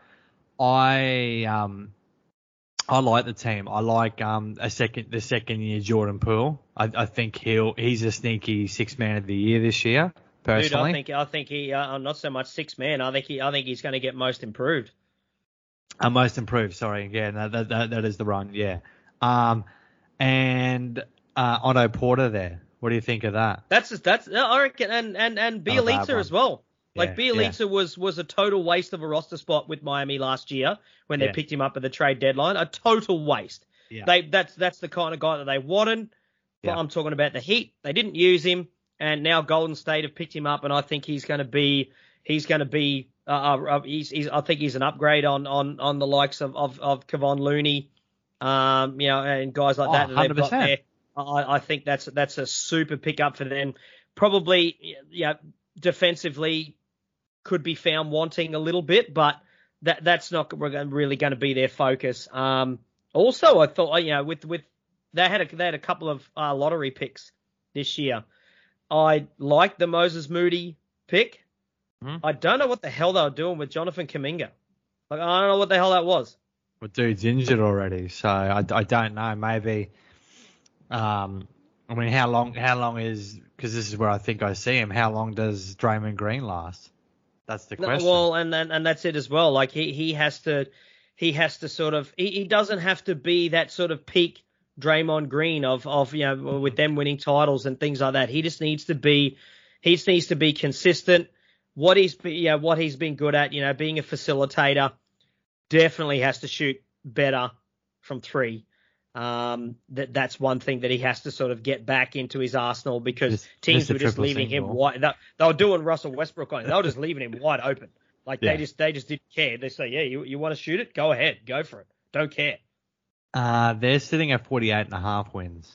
I um I like the team. I like um a second the second year Jordan Poole. I, I think he'll he's a sneaky six man of the year this year. Personally, Dude, I think I think he uh, not so much six man. I think he I think he's going to get most improved. Uh, most improved, sorry. Yeah, no, that, that that is the run, yeah. Um, and uh, Otto Porter there. What do you think of that? That's just, that's I reckon, and and and Not a bad Bielitsa one. as well. Like Yeah, Bielitsa was was a total waste of a roster spot with Miami last year when they Yeah. picked him up at the trade deadline. A total waste. Yeah. They that's that's the kind of guy that they wanted. But Yeah. I'm talking about the Heat. They didn't use him, and now Golden State have picked him up, and I think he's going to be he's going to be uh, uh, he's, he's I think he's an upgrade on on on the likes of of, of Kevon Looney, um, you know, and guys like Oh, that that they've got one hundred there. percent. I, I think that's that's a super pickup for them. Probably, yeah, defensively could be found wanting a little bit, but that that's not really going to be their focus. Um, also, I thought, you know, with with they had a, they had a couple of uh, lottery picks this year. I liked the Moses Moody pick. Mm-hmm. I don't know what the hell they were doing with Jonathan Kuminga. Like, I don't know what the hell that was. Well, dude's injured already, so I, I don't know. Maybe, um, I mean, how long? How long is? Because this is where I think I see him. How long does Draymond Green last? That's the No, question. well, and, and and that's it as well. Like he, he has to he has to sort of he, he doesn't have to be that sort of peak Draymond Green of of you know with them winning titles and things like that. He just needs to be he just needs to be consistent. What he's be- you know, what he's been good at, you know, being a facilitator, definitely has to shoot better from three. Um, that that's one thing that he has to sort of get back into his arsenal because Just- teams just a were just triple leaving him single. wide. They, they were doing Russell Westbrook on him. They were just leaving him wide open. Like Yeah. they just they just didn't care. They say, yeah, you you want to shoot it, go ahead, go for it. Don't care. Uh, they're sitting at forty-eight and a half wins.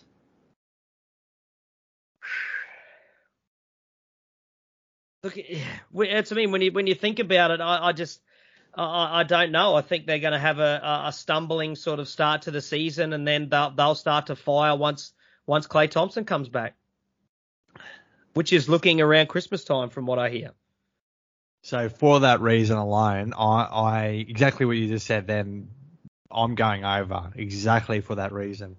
Look, it's I mean when you when you think about it, I, I just I, I don't know. I think they're going to have a, a stumbling sort of start to the season, and then they'll they'll start to fire once once Klay Thompson comes back, which is looking around Christmas time, from what I hear. So for that reason alone, I, I exactly what you just said. Then I'm going over exactly for that reason.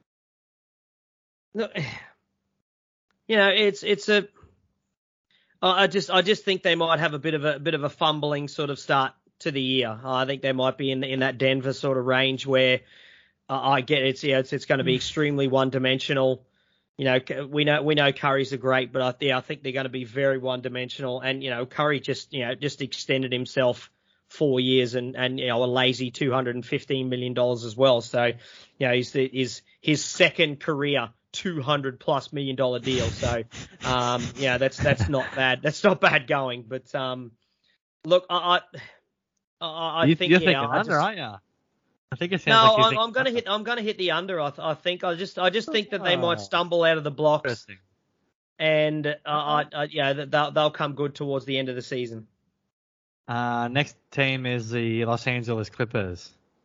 No, you know, it's it's a. I just I just think they might have a bit of a bit of a fumbling sort of start to the year. I think they might be in in that Denver sort of range where uh, I get it's yeah it's it's going to be extremely one dimensional. You know, we know we know Curry's a great, but I, yeah, I think they're going to be very one dimensional. And you know, Curry just you know just extended himself four years and and you know a lazy two hundred fifteen million dollars as well. So you know he's the, his his second career two hundred plus million dollar deal. So, um, yeah, that's, that's not bad. That's not bad going, but, um, look, I, I, I you, think, you're yeah, thinking I under, just, aren't you? I think it sounds no, like you're I'm, thinking I'm going to under. hit, I'm going to hit the under. I, th- I think I just, I just think that they Oh. might stumble out of the blocks Interesting. and, uh, I, I, yeah, that they'll, they'll come good towards the end of the season. Uh, next team is the Los Angeles Clippers.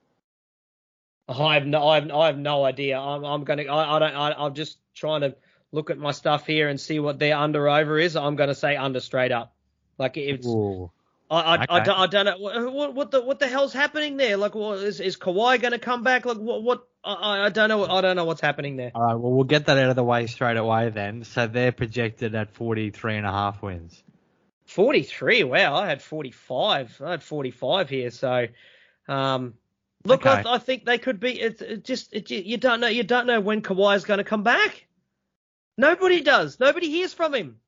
I have no, I have, I have no idea. I'm, I'm going to, I, I don't, I, I'm just trying to look at my stuff here and see what their under over is. I'm going to say under straight up. Like it's, Ooh. I, I, Okay. I, don't, I don't know what, what, what the, what the hell's happening there. Like, what, is, is Kawhi going to come back? Like, what, what, I, I don't know. I don't know what's happening there. All right, well, we'll get that out of the way straight away then. So they're projected at forty-three and a half wins. forty-three. Wow. I had forty-five. I had forty-five here. So, um, look, Okay. I, I think they could be. It's it just it, you don't know. You don't know when Kawhi is going to come back. Nobody does. Nobody hears from him.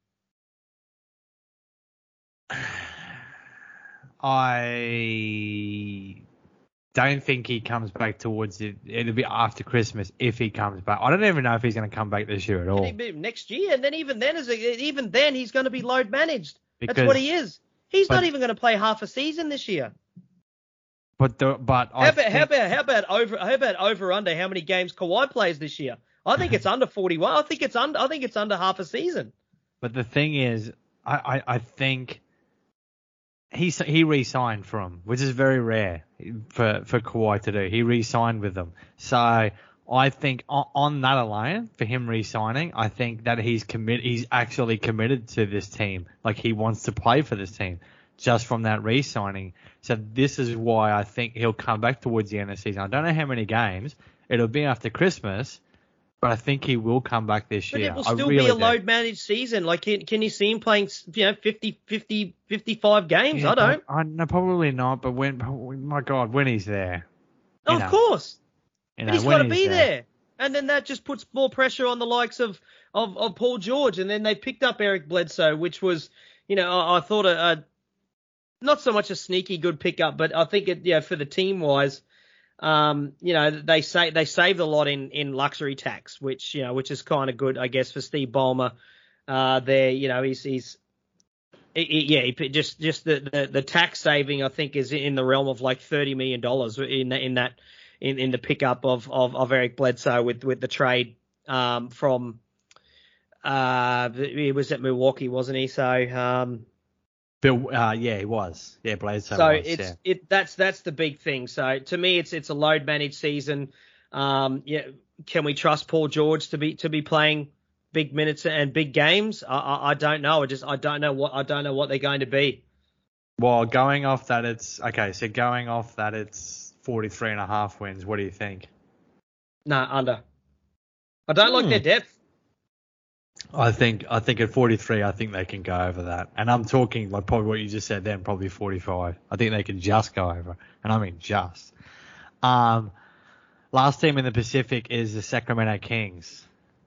I don't think he comes back towards it. It'll be after Christmas if he comes back. I don't even know if he's going to come back this year at all. Maybe next year, and then even then, is even then he's going to be load managed. That's Because- what he is. He's but- not even going to play half a season this year. But the, but I How about, think, how about how about over how about over under how many games Kawhi plays this year? I think it's under forty-one. I think it's under I think it's under half a season. but the thing is, I, I, I think he he re-signed for him, which is very rare for for Kawhi to do. He re-signed with them, so I think on, on that alone, for him re-signing, I think that he's commit he's actually committed to this team. Like he wants to play for this team. Just from that re-signing. So this is why I think he'll come back towards the end of the season. I don't know how many games. It'll be after Christmas, but I think he will come back this But year. it will I still really be a do. load managed season. Like can, can you see him playing you know fifty, fifty, fifty-five games? Yeah, I don't. I, no, probably not. But when, my God, when he's there, Oh, you of know, course. you But know, he's when got to be there. there. And then that just puts more pressure on the likes of, of, of Paul George. And then they picked up Eric Bledsoe, which was, you know, I, I thought a, a not so much a sneaky good pickup, but I think it, yeah, for the team wise, um, you know, they say they saved a lot in, in luxury tax, which you know, which is kind of good, I guess, for Steve Ballmer. Uh, there, you know, he's he's he, he- yeah, he, just just the, the the tax saving, I think, is in the realm of like thirty million dollars in in that in, in the pickup of, of, of Eric Bledsoe with with the trade um from uh he was at Milwaukee, wasn't he? So um. Bill, uh, yeah, he was. Yeah, Bledsoe So was, it's yeah. it that's that's the big thing. So to me, it's it's a load managed season. Um, yeah, can we trust Paul George to be to be playing big minutes and big games? I, I, I don't know. I just I don't know what I don't know what they're going to be. Well, going off that, it's okay. So going off that, it's forty-three and a half wins. What do you think? No, under. I don't like Hmm. their depth. I think I think at forty-three, I think they can go over that. And I'm talking like probably what you just said then, probably forty-five. I think they can just go over, and I mean just. Um, last team in the Pacific is the Sacramento Kings.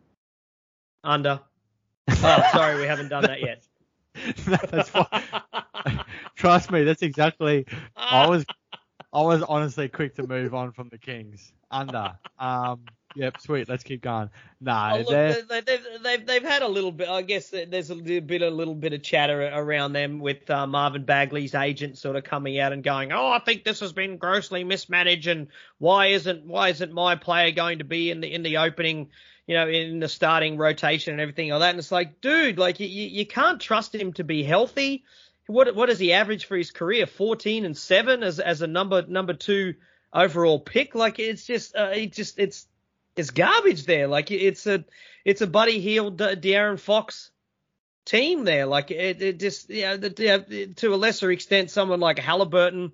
Under. Oh, sorry, we haven't done that yet. No, that's fine. Trust me, that's exactly. I was I was honestly quick to move on from the Kings. Under. Um. Yep. Sweet. Let's keep going. Nah. Oh, look, they're- they, they've, they've they've had a little bit. I guess there's a little bit a little bit of chatter around them with uh, Marvin Bagley's agent sort of coming out and going, "Oh, I think this has been grossly mismanaged, and why isn't why isn't my player going to be in the in the opening, you know, in the starting rotation and everything like that?" And it's like, dude, like you you can't trust him to be healthy. What what does he average for his career? fourteen and seven as as a number number two overall pick. Like it's just uh, it just it's. It's garbage there. Like it's a, it's a Buddy Hield, De- De'Aaron Fox team there. Like it, it just, you know, the, the, to a lesser extent, someone like Halliburton,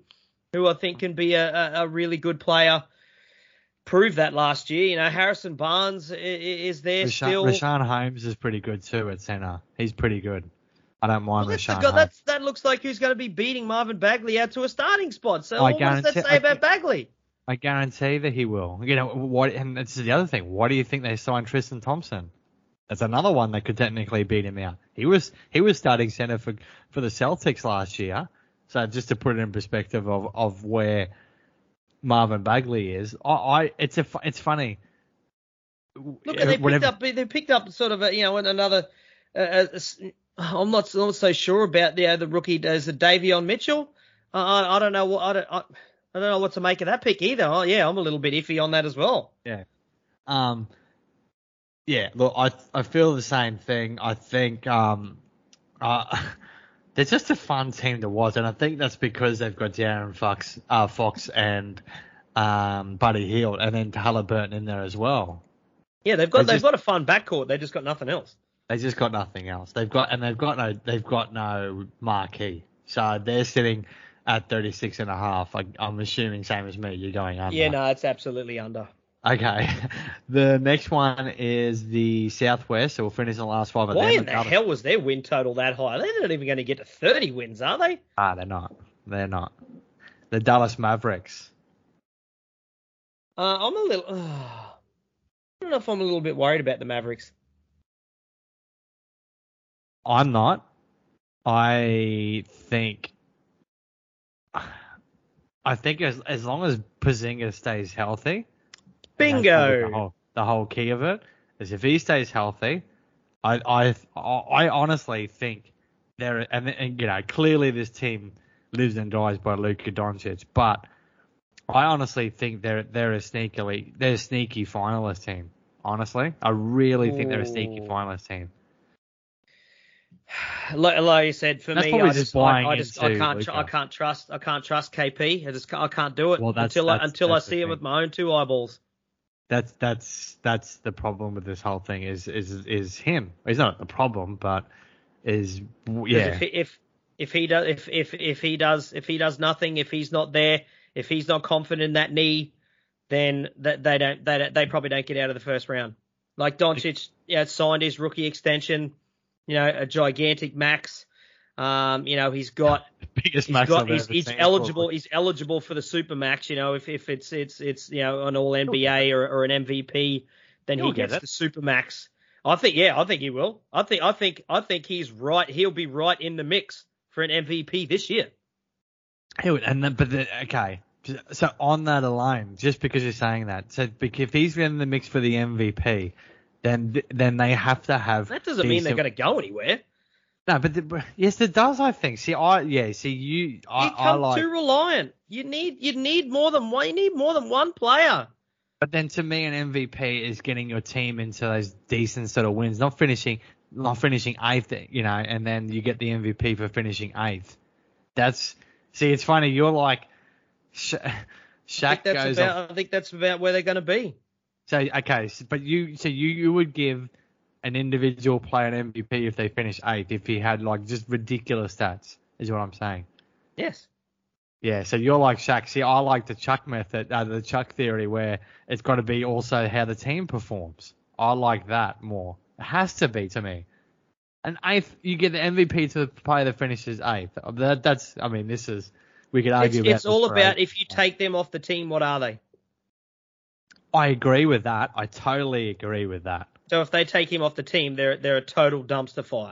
who I think can be a, a, a really good player. Proved that last year. You know, Harrison Barnes is there Rashawn, still. Rashawn Holmes is pretty good too at centre. He's pretty good. I don't mind Well, that's the Rashawn guy, Holmes. that's, that looks like who's going to be beating Marvin Bagley out to a starting spot. So I what does that guarantee- say I about think- Bagley? I guarantee that he will. You know what? And this is the other thing. Why do you think they signed Tristan Thompson? That's another one that could technically beat him out. He was he was starting centre for for the Celtics last year. So just to put it in perspective of, of where Marvin Bagley is, I, I it's a it's funny. Look, they picked Whenever- up they picked up sort of a, you know another. Uh, uh, I'm not I'm not so sure about the uh, the rookie. There's a Davion Mitchell. Uh, I I don't know what I don't I, I don't know what to make of that pick either. Oh yeah, I'm a little bit iffy on that as well. Yeah. Um. Yeah. Look, I I feel the same thing. I think um, uh, they're just a fun team to watch, and I think that's because they've got Darren Fox, uh, Fox and um, Buddy Hield, and then Halliburton in there as well. Yeah, they've got They they've just- got a fun backcourt. They've just got nothing else. They just got nothing else. They've got and they've got no they've got no marquee. So they're sitting at thirty-six and a half. I, I'm assuming same as me. You're going under. Yeah, no, it's absolutely under. Okay. The next one is the Southwest. So we'll finish the last five of Why them. in the hell was their win total that high? They're not even going to get to thirty wins, are they? Ah, they're not. They're not. The Dallas Mavericks. Uh, I'm a little. Uh, I don't know if I'm a little bit worried about the Mavericks. I'm not. I think. I think as as long as Porzingis stays healthy. and that's probably Bingo. The whole, the whole key of it is if he stays healthy, I I I honestly think there and, and you know clearly this team lives and dies by Luka Doncic, but I honestly think they're they're a sneakily they're a sneaky finalist team. Honestly, I really think they're a sneaky Ooh. finalist team. Like, like you said, for That's me, probably I just just, I, buying I just, I into can't, tr- I Luka. can't trust, I can't trust K P. I just, can't, I can't do it Well, that's- until, I, that's- until that's I the see it thing. with my own two eyeballs. That's that's that's the problem with this whole thing is is is him. He's not the problem, but is 'Cause yeah. If, he- if if he does, if if if he does, if he does nothing, if he's not there, if he's not confident in that knee, then that they don't, they don't, they probably don't get out of the first round. Like Doncic, yeah, signed his rookie extension, you know, a gigantic max. Um, you know, he's got. Biggest He's max got, I've he's, ever he's seen. eligible. He's eligible for the super max. You know, if if it's it's it's you know an All N B A or, or an M V P, then He'll he get gets it. the super max. I think yeah, I think he will. I think I think I think he's right. He'll be right in the mix for an M V P this year. He would- and then, but the, okay, so on that alone, just because you're saying that, so bec- if he's in the mix for the M V P, then th- then they have to have. That doesn't mean they're decent- going to go anywhere. No, but the, yes, it does. I think. See, I yeah. See, you, I, You I come like. too reliant. You need you need more than one. You need more than one player. But then to me, an M V P is getting your team into those decent sort of wins, not finishing, not finishing eighth, you know, and then you get the M V P for finishing eighth. That's see, it's funny. You're like, Sha I Shaq think that's goes about. off. I think that's about where they're going to be. So okay, so, but you, so you, you would give an individual player an M V P if they finish eighth, if he had like just ridiculous stats, is what I'm saying. Yes. Yeah, so you're like Shaq. See, I like the Chuck method, uh, the Chuck theory, where it's got to be also how the team performs. I like that more. It has to be to me. An eighth, you get the M V P to the player that finishes eighth. That, that's, I mean, this is, we could It's, argue about it's this all for about ages. if you take them off the team, what are they? I agree with that. I totally agree with that. So if they take him off the team, they're they're a total dumpster fire.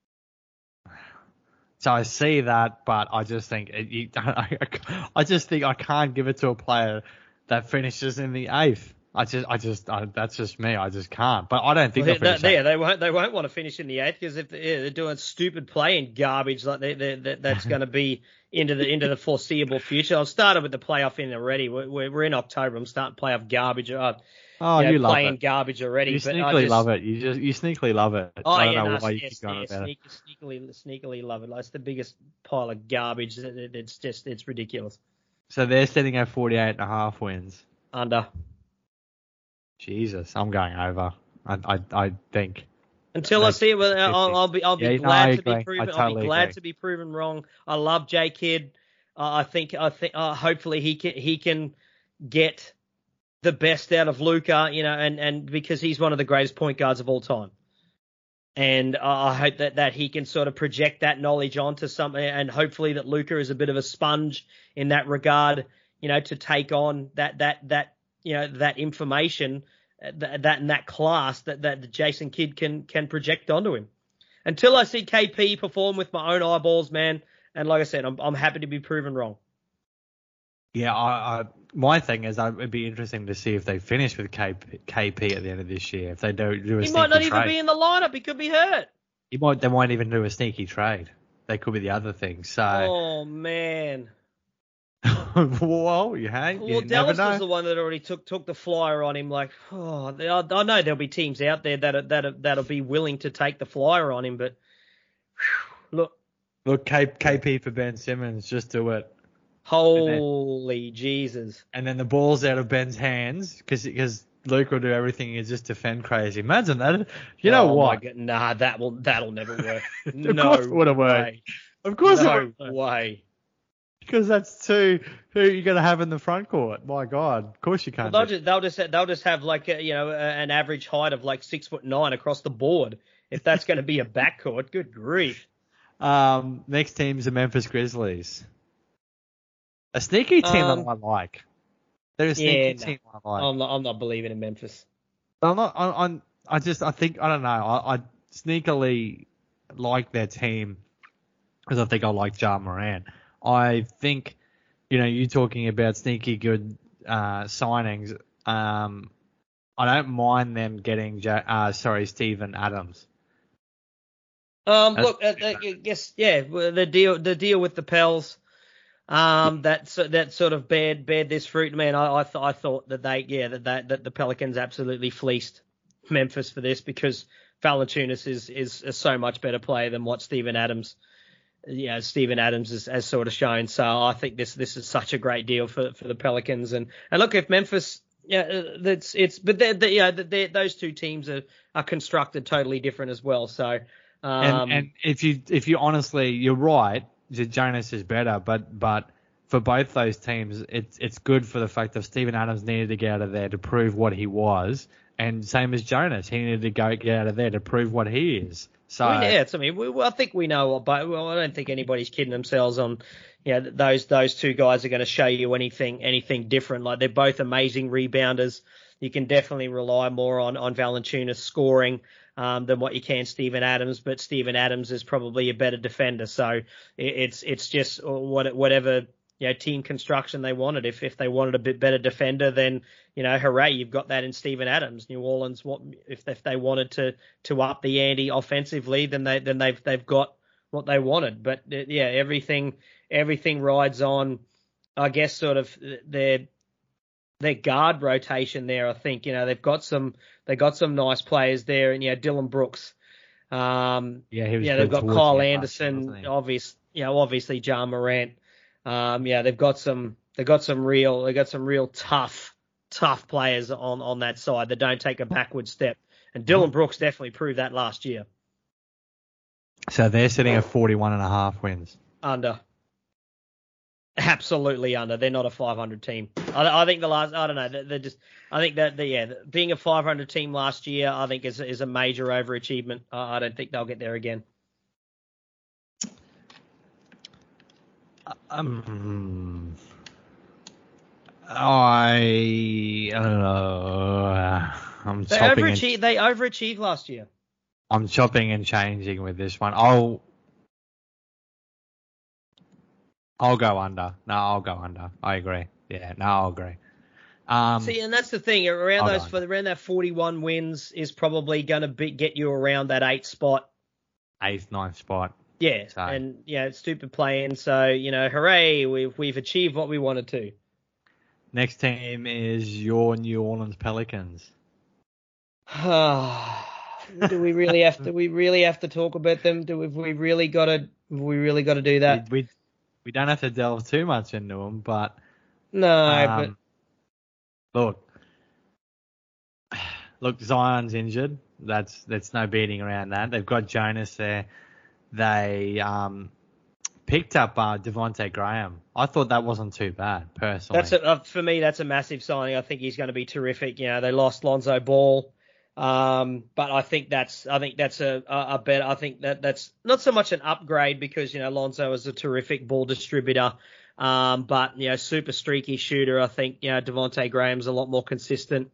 So I see that, but I just think it, you, I, I just think I can't give it to a player that finishes in the eighth. I just, I just, I, that's just me. I just can't. But I don't think Well, they'll they, finish they, eighth. they won't they won't want to finish in the eighth because if they're, they're doing stupid playing garbage like they, they, that that's going to be into the into the foreseeable future. I've started with the playoff in already. We're, we're we're in October. I'm starting playoff garbage. Uh, Oh, you, know, you love playing it. garbage already. You but I sneakily just, love it. You just, you sneakily love it. Oh I don't yeah, know no, why you yes, keep going yes, about it. sneak, sneakily sneakily love it. Like, it's the biggest pile of garbage. It, it, it's just it's ridiculous. So they're sitting at forty-eight and a half wins. Under. Jesus, I'm going over. I, I, I think. Until I Like see it, well, I'll, I'll be I'll be Yeah, no, glad I to be agree. proven. I I'll totally be glad agree. to be proven wrong. I love J Kidd. Uh, I think I think uh, hopefully he can he can get the best out of Luka, you know, and, and because he's one of the greatest point guards of all time. And uh, I hope that, that he can sort of project that knowledge onto something, and hopefully that Luka is a bit of a sponge in that regard, you know, to take on that that that you know that information, that that and that class that that the Jason Kidd can can project onto him. Until I see K P perform with my own eyeballs, man, and like I said, I'm I'm happy to be proven wrong. Yeah, I, I my thing is, I, it'd be interesting to see if they finish with K P, K P at the end of this year. If they do do a He sneaky might not trade. even be in the lineup. He could be hurt. He might. They might even do a sneaky trade. They could be the other thing. So, Oh man. well, you hate. Well, You never Dallas know. was the one that already took took the flyer on him. Like, oh, I, I know there'll be teams out there that that that'll be willing to take the flyer on him, but whew, look, Look, K, KP for Ben Simmons, just do it. holy Jesus! And then the ball's out of Ben's hands because because Luke will do everything and just defend crazy. Imagine that. You know Oh, my what? God. Nah, that will that'll never work. Of no course it would've worked. way. Of course, No it would. way. Because that's two who you're gonna have in the front court. My God, of course you Well, can't. they'll do- just they'll just they'll just have like a, you know a, an average height of like six foot nine across the board. If that's going to be a backcourt, good grief. Um, next team's the Memphis Grizzlies. A sneaky team Um, that I like. They're a sneaky yeah, no. team I like. I'm not I'm not believing in Memphis. I'm not. I'm, I'm. I just. I think. I don't know. I, I sneakily like their team because I think I like Ja Morant. I think, you know, you talking about sneaky good uh, signings. Um, I don't mind them getting. Ja, uh, sorry, Steven Adams. Um, That's- look, uh, uh, I guess yeah, well, the deal the deal with the Pels. Um, that so- that sort of bared bared this fruit, man. I I, th- I thought that they yeah that, that that the Pelicans absolutely fleeced Memphis for this because Valanciunas is is a so much better player than what Steven Adams, you know, Steven Adams has, has sort of shown. So I think this this is such a great deal for for the Pelicans. And and look, if Memphis, yeah, uh, that's it's but they're, they yeah they're, those two teams are are constructed totally different as well. So um, And, and if you if you honestly, you're right. Jonas is better, but but for both those teams, it's it's good for the fact that Steven Adams needed to get out of there to prove what he was, and same as Jonas, he needed to go get out of there to prove what he is. So I mean, yeah, it's, I mean, we, well, I think we know, but well, I don't think anybody's kidding themselves on, you know, those those two guys are going to show you anything anything different. Like they're both amazing rebounders. You can definitely rely more on on Valanciunas scoring um, than what you can Steven Adams, but Steven Adams is probably a better defender. So it, it's it's just what whatever you know team construction they wanted. If if they wanted a bit better defender, then you know, hooray, you've got that in Steven Adams. New Orleans, what if if they wanted to to up the ante offensively, then they then they've they've got what they wanted. But uh, yeah, everything everything rides on, I guess, sort of their their guard rotation there. I think you know they've got some they got some nice players there, and yeah, Dylan Brooks. Um, yeah, he was yeah, good they've got towards Kyle the end last year, Anderson, wasn't he? obvious, you know, obviously Ja Morant. Um, yeah, they've got some they've got some real they got some real tough. tough players on, on that side that don't take a backward step. And Dylan Brooks definitely proved that last year. So they're sitting at forty-one and a half wins. Under. Absolutely under. They're not a five hundred team. I, I think the last, I don't know, they're, they're just, I think that, the, yeah, being a five hundred team last year, I think is, is a major overachievement. I, I don't think they'll get there again. Um, I, I don't know. I'm They chopping and, overachieved, they overachieved last year. I'm chopping and changing with this one. I'll I'll go under. No, I'll go under. I agree. Yeah, no, I'll agree. Um, See, and that's the thing. Around Hold those, on. for around that forty-one wins is probably going to be get you around that eight spot. eighth, ninth spot. Yeah, So- and yeah, it's stupid playing. So you know, hooray, we've we've achieved what we wanted to. Next team is your New Orleans Pelicans. do we really have to? We really have to talk about them? Do we, have we really got to? Have we really got to do that? We, we we don't have to delve too much into them, but No, um, look, look, Zion's injured. That's that's no beating around that. They've got Jonas there. They um, picked up uh, Devontae Graham. I thought that wasn't too bad, personally. That's a, uh, for me, that's a massive signing. I think he's going to be terrific. You know, they lost Lonzo Ball, um, but I think that's I think that's a, a, a better. I think that that's not so much an upgrade because you know Lonzo is a terrific ball distributor, um, but you know super streaky shooter. I think you know Devontae Graham's a lot more consistent.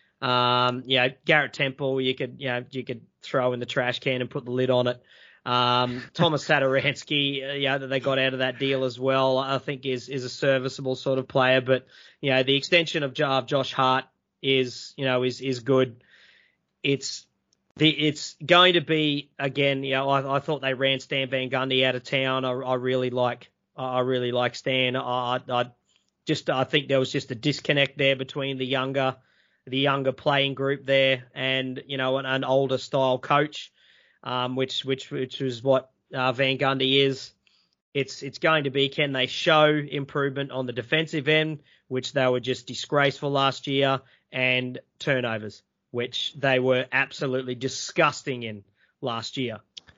Um, you know Garrett Temple, you could you know you could throw in the trash can and put the lid on it. Um, Thomas Satoransky, uh, yeah, that they got out of that deal as well, I think is, is a serviceable sort of player, but, you know, the extension of, of Josh Hart is, you know, is, is good. It's the, it's going to be, again, you know, I, I thought they ran Stan Van Gundy out of town. I, I really like, I really like Stan. I, I just, I think there was just a disconnect there between the younger, the younger playing group there and, you know, an, an older style coach. Um, which which which is what uh, Van Gundy is. It's it's going to be, can they show improvement on the defensive end, which they were just disgraceful last year, and turnovers, which they were absolutely disgusting in last year.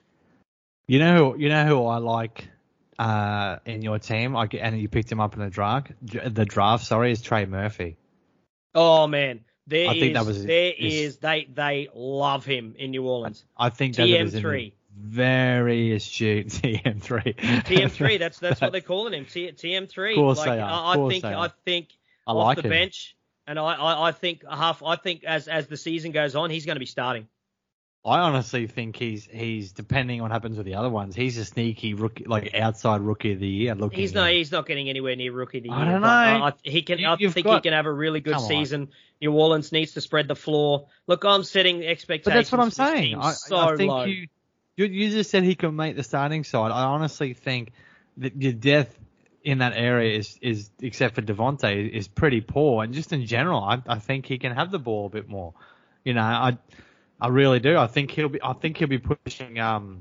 You know, you know who I like uh, in your team, I, and you picked him up in the draft. The draft, sorry, is Trey Murphy. Oh man. There I is, think that was there his, is, they, they love him in New Orleans. I think that T M was three. Very astute T M three. T M three, that's that's what they're calling him. T, TM3. Of course like, they are. I, I think, I think I off like the him. bench, and I, I, I think half, I think as, as the season goes on, he's going to be starting. I honestly think he's he's depending on what happens with the other ones. He's a sneaky rookie, like outside rookie of the year. Looking, He's not, he's not getting anywhere near rookie of the year. I don't but know. I, I, he can, You- I you've think got- he can have a really good Come on. season. New Orleans needs to spread the floor. Look, I'm setting expectations. But that's what I'm for this saying. team I, so I think low. you, you you just said he could make the starting side. I honestly think that your depth in that area is, is except for Devontae, is pretty poor. And just in general, I, I think he can have the ball a bit more. You know, I I really do. I think he'll be I think he'll be pushing um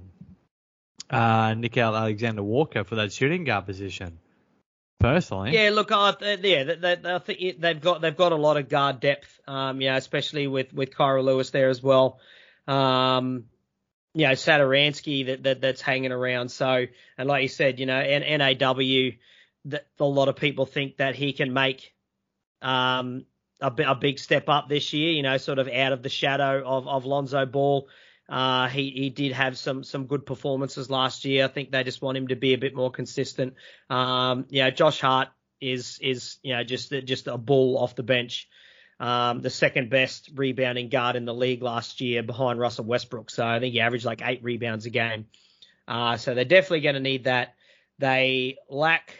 uh Nickel Alexander Walker for that shooting guard position. Personally, Yeah, look, I, uh, yeah, they, they, I think it- they've got they've got a lot of guard depth, um, yeah, especially with with Kyra Lewis there as well. Um, you know, Satoransky that, that that's hanging around. So, and like you said, you know, N- NAW, that a lot of people think that he can make um a, bi- a big step up this year. You know, sort of out of the shadow of of Lonzo Ball. Uh, he, he did have some, some good performances last year. I think they just want him to be a bit more consistent. Um, you know, Josh Hart is, is, you know, just, just a bull off the bench. Um, the second best rebounding guard in the league last year behind Russell Westbrook. So I think he averaged like eight rebounds a game. Uh, so they're definitely going to need that. They lack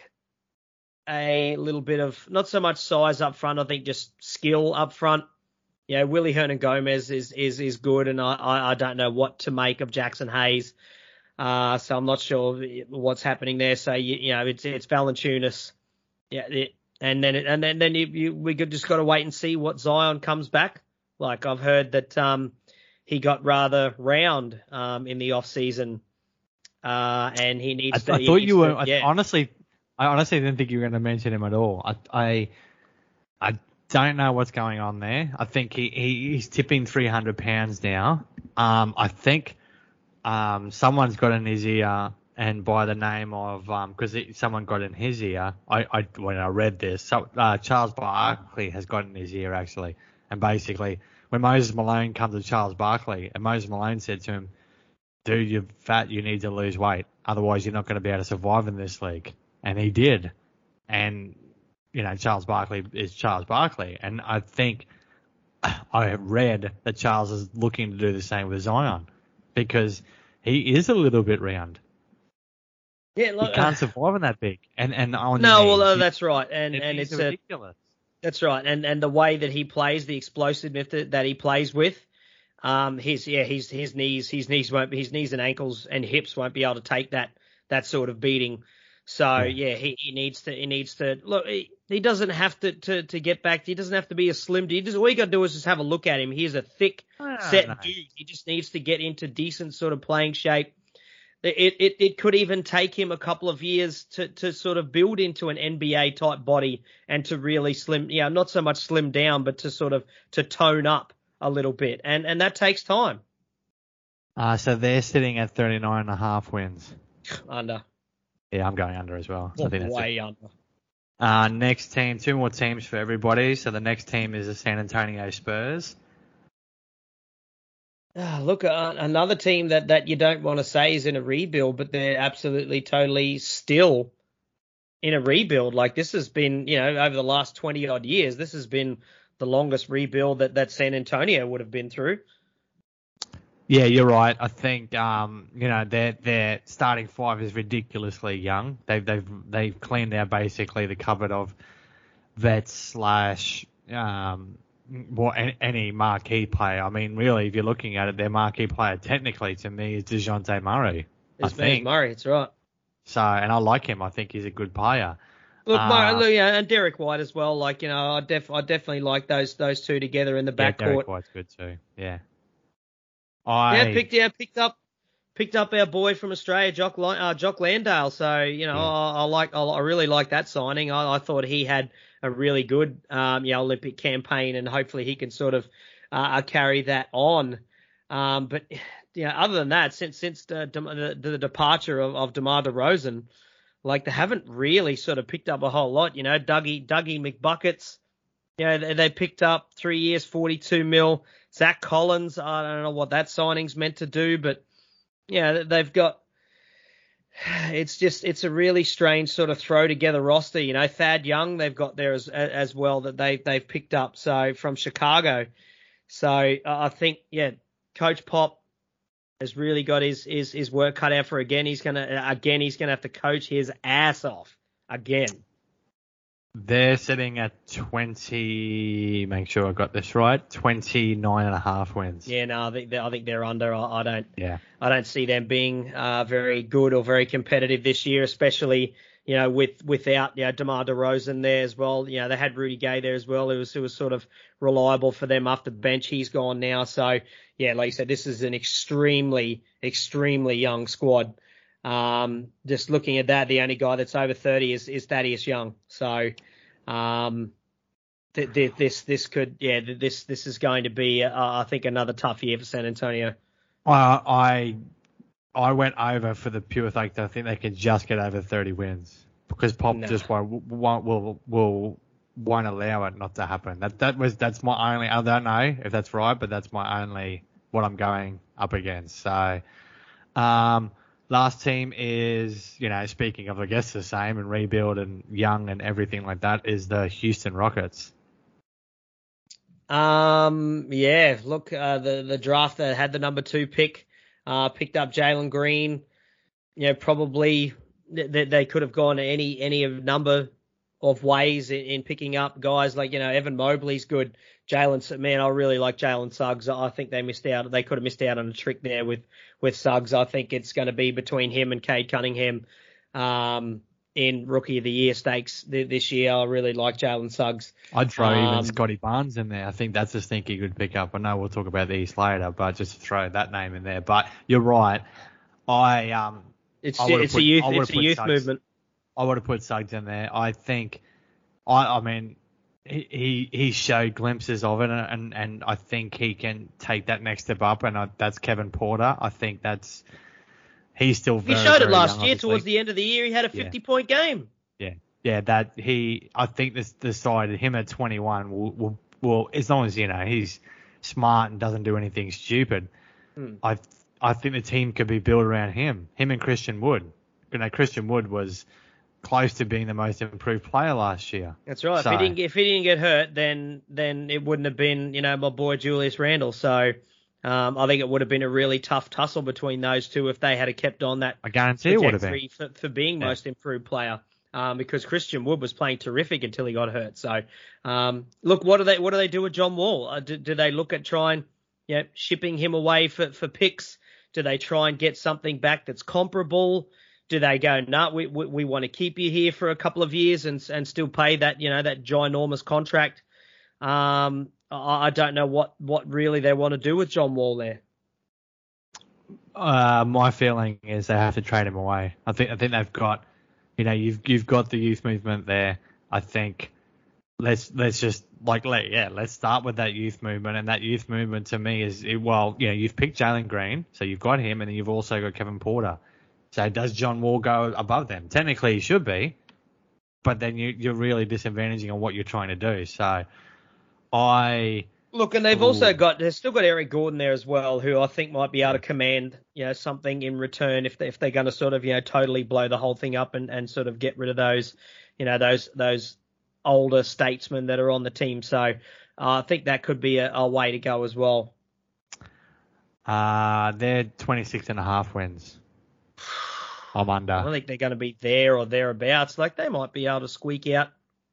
a little bit of, not so much size up front. I think just skill up front. Yeah, Willie Hernan Gomez is is is good, and I, I, I don't know what to make of Jackson Hayes. Uh, so I'm not sure what's happening there. So you, you know, it's it's Valanciunas, yeah, it, and then and then then you, you, we could just got to wait and see what Zion comes back. Like I've heard that um he got rather round um in the off season, uh, and he needs I, to. I he thought needs you were to- I, yeah. honestly. I honestly didn't think you were going to mention him at all. I I, I don't know what's going on there. I think he, he he's tipping three hundred pounds now. Um, I think um someone's got in his ear, and by the name of um because someone got in his ear. I, I when I read this, so, uh, Charles Barkley has got in his ear actually, and basically when Moses Malone comes to Charles Barkley, and Moses Malone said to him, "Dude, you're fat. You need to lose weight. Otherwise, you're not going to be able to survive in this league." And he did, and. You know, Charles Barkley is Charles Barkley. And I think I have read that Charles is looking to do the same with Zion because he is a little bit round. Yeah, He look, can't survive in that big. And, and on no, your well, knees, uh, you- that's right, and it and is it's a ridiculous. That's right, and and the way that he plays, the explosiveness that, that he plays with, um, his yeah, his his knees, his knees won't, his knees and ankles and hips won't be able to take that that sort of beating. So Yeah. yeah, he, he needs to he needs to look. He, he doesn't have to, to to get back. He doesn't have to be a slim dude. He just, all you got to do is just have a look at him. He's a thick, I set don't know. dude. He just needs to get into decent sort of playing shape. It, it it could even take him a couple of years to, to sort of build into an N B A type body and to really slim, yeah, not so much slim down, but to sort of to tone up a little bit, and and that takes time. Uh, so they're sitting at thirty-nine and a half wins. Under, Yeah, I'm going under as well. So I think that's way it. under. Uh, next team, two more teams for everybody. So the next team is the San Antonio Spurs. Ah, look, uh, another team that, that you don't want to say is in a rebuild, but they're absolutely, totally still in a rebuild. Like this has been, you know, over the last twenty odd years, this has been the longest rebuild that, that San Antonio would have been through. Yeah, you're right. I think um, you know their their starting five is ridiculously young. They've they've they've cleaned out basically the cupboard of vets slash um, what any marquee player. I mean, really, if you're looking at it, their marquee player technically to me is DeJounte Murray. I It's think Murray, that's right. so, and I like him. I think he's a good player. Look, Uh, Murray, look, yeah, and Derek White as well. Like you know, I def I definitely like those those two together in the Yeah, backcourt. Derek White's good too. Yeah. I Yeah, picked yeah picked up picked up our boy from Australia, Jock Li- uh, Jock Landale. So you know, Yeah. I, I like I, I really like that signing. I, I thought he had a really good um, you know, Olympic campaign, and hopefully he can sort of uh, carry that on. Um, but you know, other than that, since since the the, the departure of, of DeMar DeRozan, like they haven't really sort of picked up a whole lot. You know, Dougie Dougie McBuckets. You know, they, they picked up three years, forty-two mil. Zach Collins, I don't know what that signing's meant to do, but yeah, they've got. It's just it's a really strange sort of throw together roster. You know, Thad Young they've got there as as well that they they've picked up so from Chicago. So uh, I think yeah, Coach Pop has really got his his his work cut out for again. He's gonna again he's gonna have to coach his ass off again. They're sitting at twenty, make sure I got this right, twenty-nine and a half wins. Yeah, no, I think they're, I think they're under. I, I don't. Yeah. I don't see them being uh, very good or very competitive this year, especially you know with without you know, DeMar DeRozan there as well. You know they had Rudy Gay there as well. It was it was sort of reliable for them off the bench. He's gone now, so yeah, like you said, this is an extremely extremely young squad. Um, just looking at that, the only guy that's over thirty is, is Thaddeus Young. So, um, th- th- this, this could, yeah, this, this is going to be, uh, I think another tough year for San Antonio. Uh, I, I went over for the pure fact that I think they can just get over thirty wins because Pop No. just won't, won't, will, will, won't allow it not to happen. That, that was, that's my only, I don't know if that's right, but that's my only, what I'm going up against. So, um, last team is, you know, speaking of, I guess, the same and rebuild and young and everything like that, is the Houston Rockets. Um, yeah, look, uh, the, the draft that had the number two pick, uh, picked up Jalen Green. You know, probably they, they could have gone any, any of number of ways in, in picking up guys like, you know, Evan Mobley's good. Jalen, man, I really like Jalen Suggs. I think they missed out. They could have missed out on a trick there with, with Suggs. I think it's going to be between him and Cade Cunningham, um, in Rookie of the Year stakes th- this year. I really like Jalen Suggs. I'd throw Um, even Scotty Barnes in there. I think that's a stinky good pickup. I know we'll talk about the East later, but just to throw that name in there. But you're right. I um, It's I would've it's put- a youth I would've it's a put youth Suggs. movement. I would have put Suggs in there. I think, I I mean, he he, he showed glimpses of it, and, and and I think he can take that next step up, and I, that's Kevin Porter. I think that's he's still He very, showed it very last young, year obviously. towards the end of the year. He had a Yeah. fifty point game. Yeah, yeah, that he. I think this decided him at twenty-one will will will as long as you know he's smart and doesn't do anything stupid. Hmm. I I think the team could be built around him. Him and Christian Wood. You know, Christian Wood was close to being the most improved player last year. That's right. So- If he didn't get, if he didn't get hurt, then then it wouldn't have been you know my boy Julius Randle. So um, I think it would have been a really tough tussle between those two if they had kept on that I guarantee it would have been. trajectory for, for being Yeah. most improved player. Um, because Christian Wood was playing terrific until he got hurt. So, um, look, what do they what do they do with John Wall? Uh, do, do they look at trying, you know, shipping him away for, for picks? Do they try and get something back that's comparable? Do they go, no, nah, we, we we want to keep you here for a couple of years and and still pay that you know that ginormous contract? Um, I, I don't know what what really they want to do with John Wall there. Uh, my feeling is they have to trade him away. I think I think they've got, you know, you've you've got the youth movement there. I think let's let's just like let yeah let's start with that youth movement, and that youth movement to me is it, well, you know, you've picked Jalen Green, so you've got him, and then you've also got Kevin Porter. So does John Wall go above them? Technically, he should be, but then you, you're really disadvantaging on what you're trying to do. So I Look, and they've Ooh. also got they've still got Eric Gordon there as well, who I think might be able to command, you know, something in return if they, if they're going to sort of, you know, totally blow the whole thing up and, and sort of get rid of those, you know, those those older statesmen that are on the team. So uh, I think that could be a, a way to go as well. uh they're twenty-six and a half wins. I'm under. I don't think they're going to be there or thereabouts. Like, they might be able to squeak out.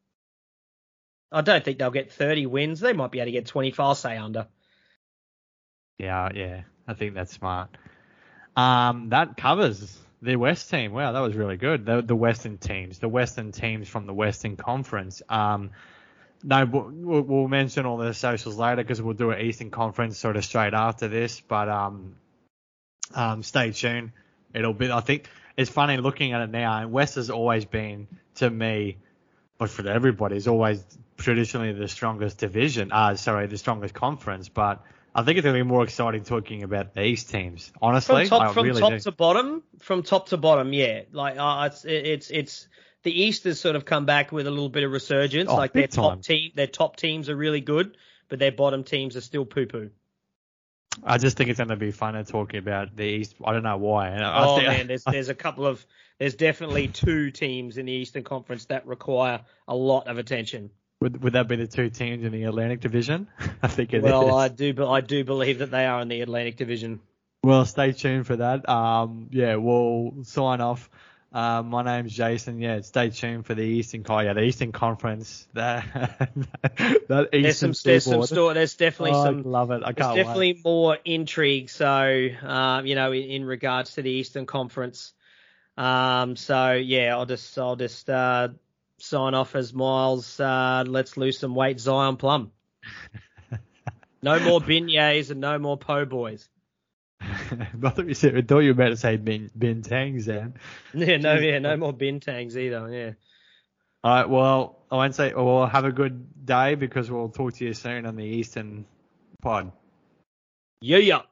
I don't think they'll get thirty wins. They might be able to get twenty-five, I'll say under. Yeah, yeah. I think that's smart. Um, that covers the West team. Wow, that was really good. The, the Western teams, the Western teams from the Western Conference. Um, no, we'll, we'll mention all the socials later because we'll do an Eastern Conference sort of straight after this. But um, um, stay tuned. It'll be. I think it's funny looking at it now. And West has always been, to me, but for everybody, is always traditionally the strongest division. Uh, sorry, the strongest conference. But I think it's going to be more exciting talking about the East teams. Honestly, from top, I from really top do. to bottom, from top to bottom, yeah. Like uh, it's it's it's the East has sort of come back with a little bit of resurgence. Oh, like their big top time. team, their top teams are really good, but their bottom teams are still poo poo. I just think it's going to be funner talking about the East. I don't know why. And I Oh think, man, there's there's a couple of there's definitely two teams in the Eastern Conference that require a lot of attention. Would would that be the two teams in the Atlantic Division? I think it is. Well, I do, but I do believe that they are in the Atlantic Division. Well, stay tuned for that. Um, yeah, we'll sign off. Uh, my name's Jason. Yeah, stay tuned for the Eastern Con. Yeah, the Eastern Conference. That that Eastern There's some there's some seaboard. sto- there's definitely Oh, I some love it. I there's can't definitely wait. more intrigue. So um, you know, in, in regards to the Eastern Conference. Um, so yeah, I'll just I'll just uh, sign off as Miles. Uh, let's lose some weight, Zion Plum. No more beignets and no more po' boys. I thought you said. I thought you were about to say bin bin tangs then. Yeah, no, yeah, no more bintangs either. Yeah. All right. Well, I won't say. Well, have a good day because we'll talk to you soon on the Eastern Pod. Yeah, yeah.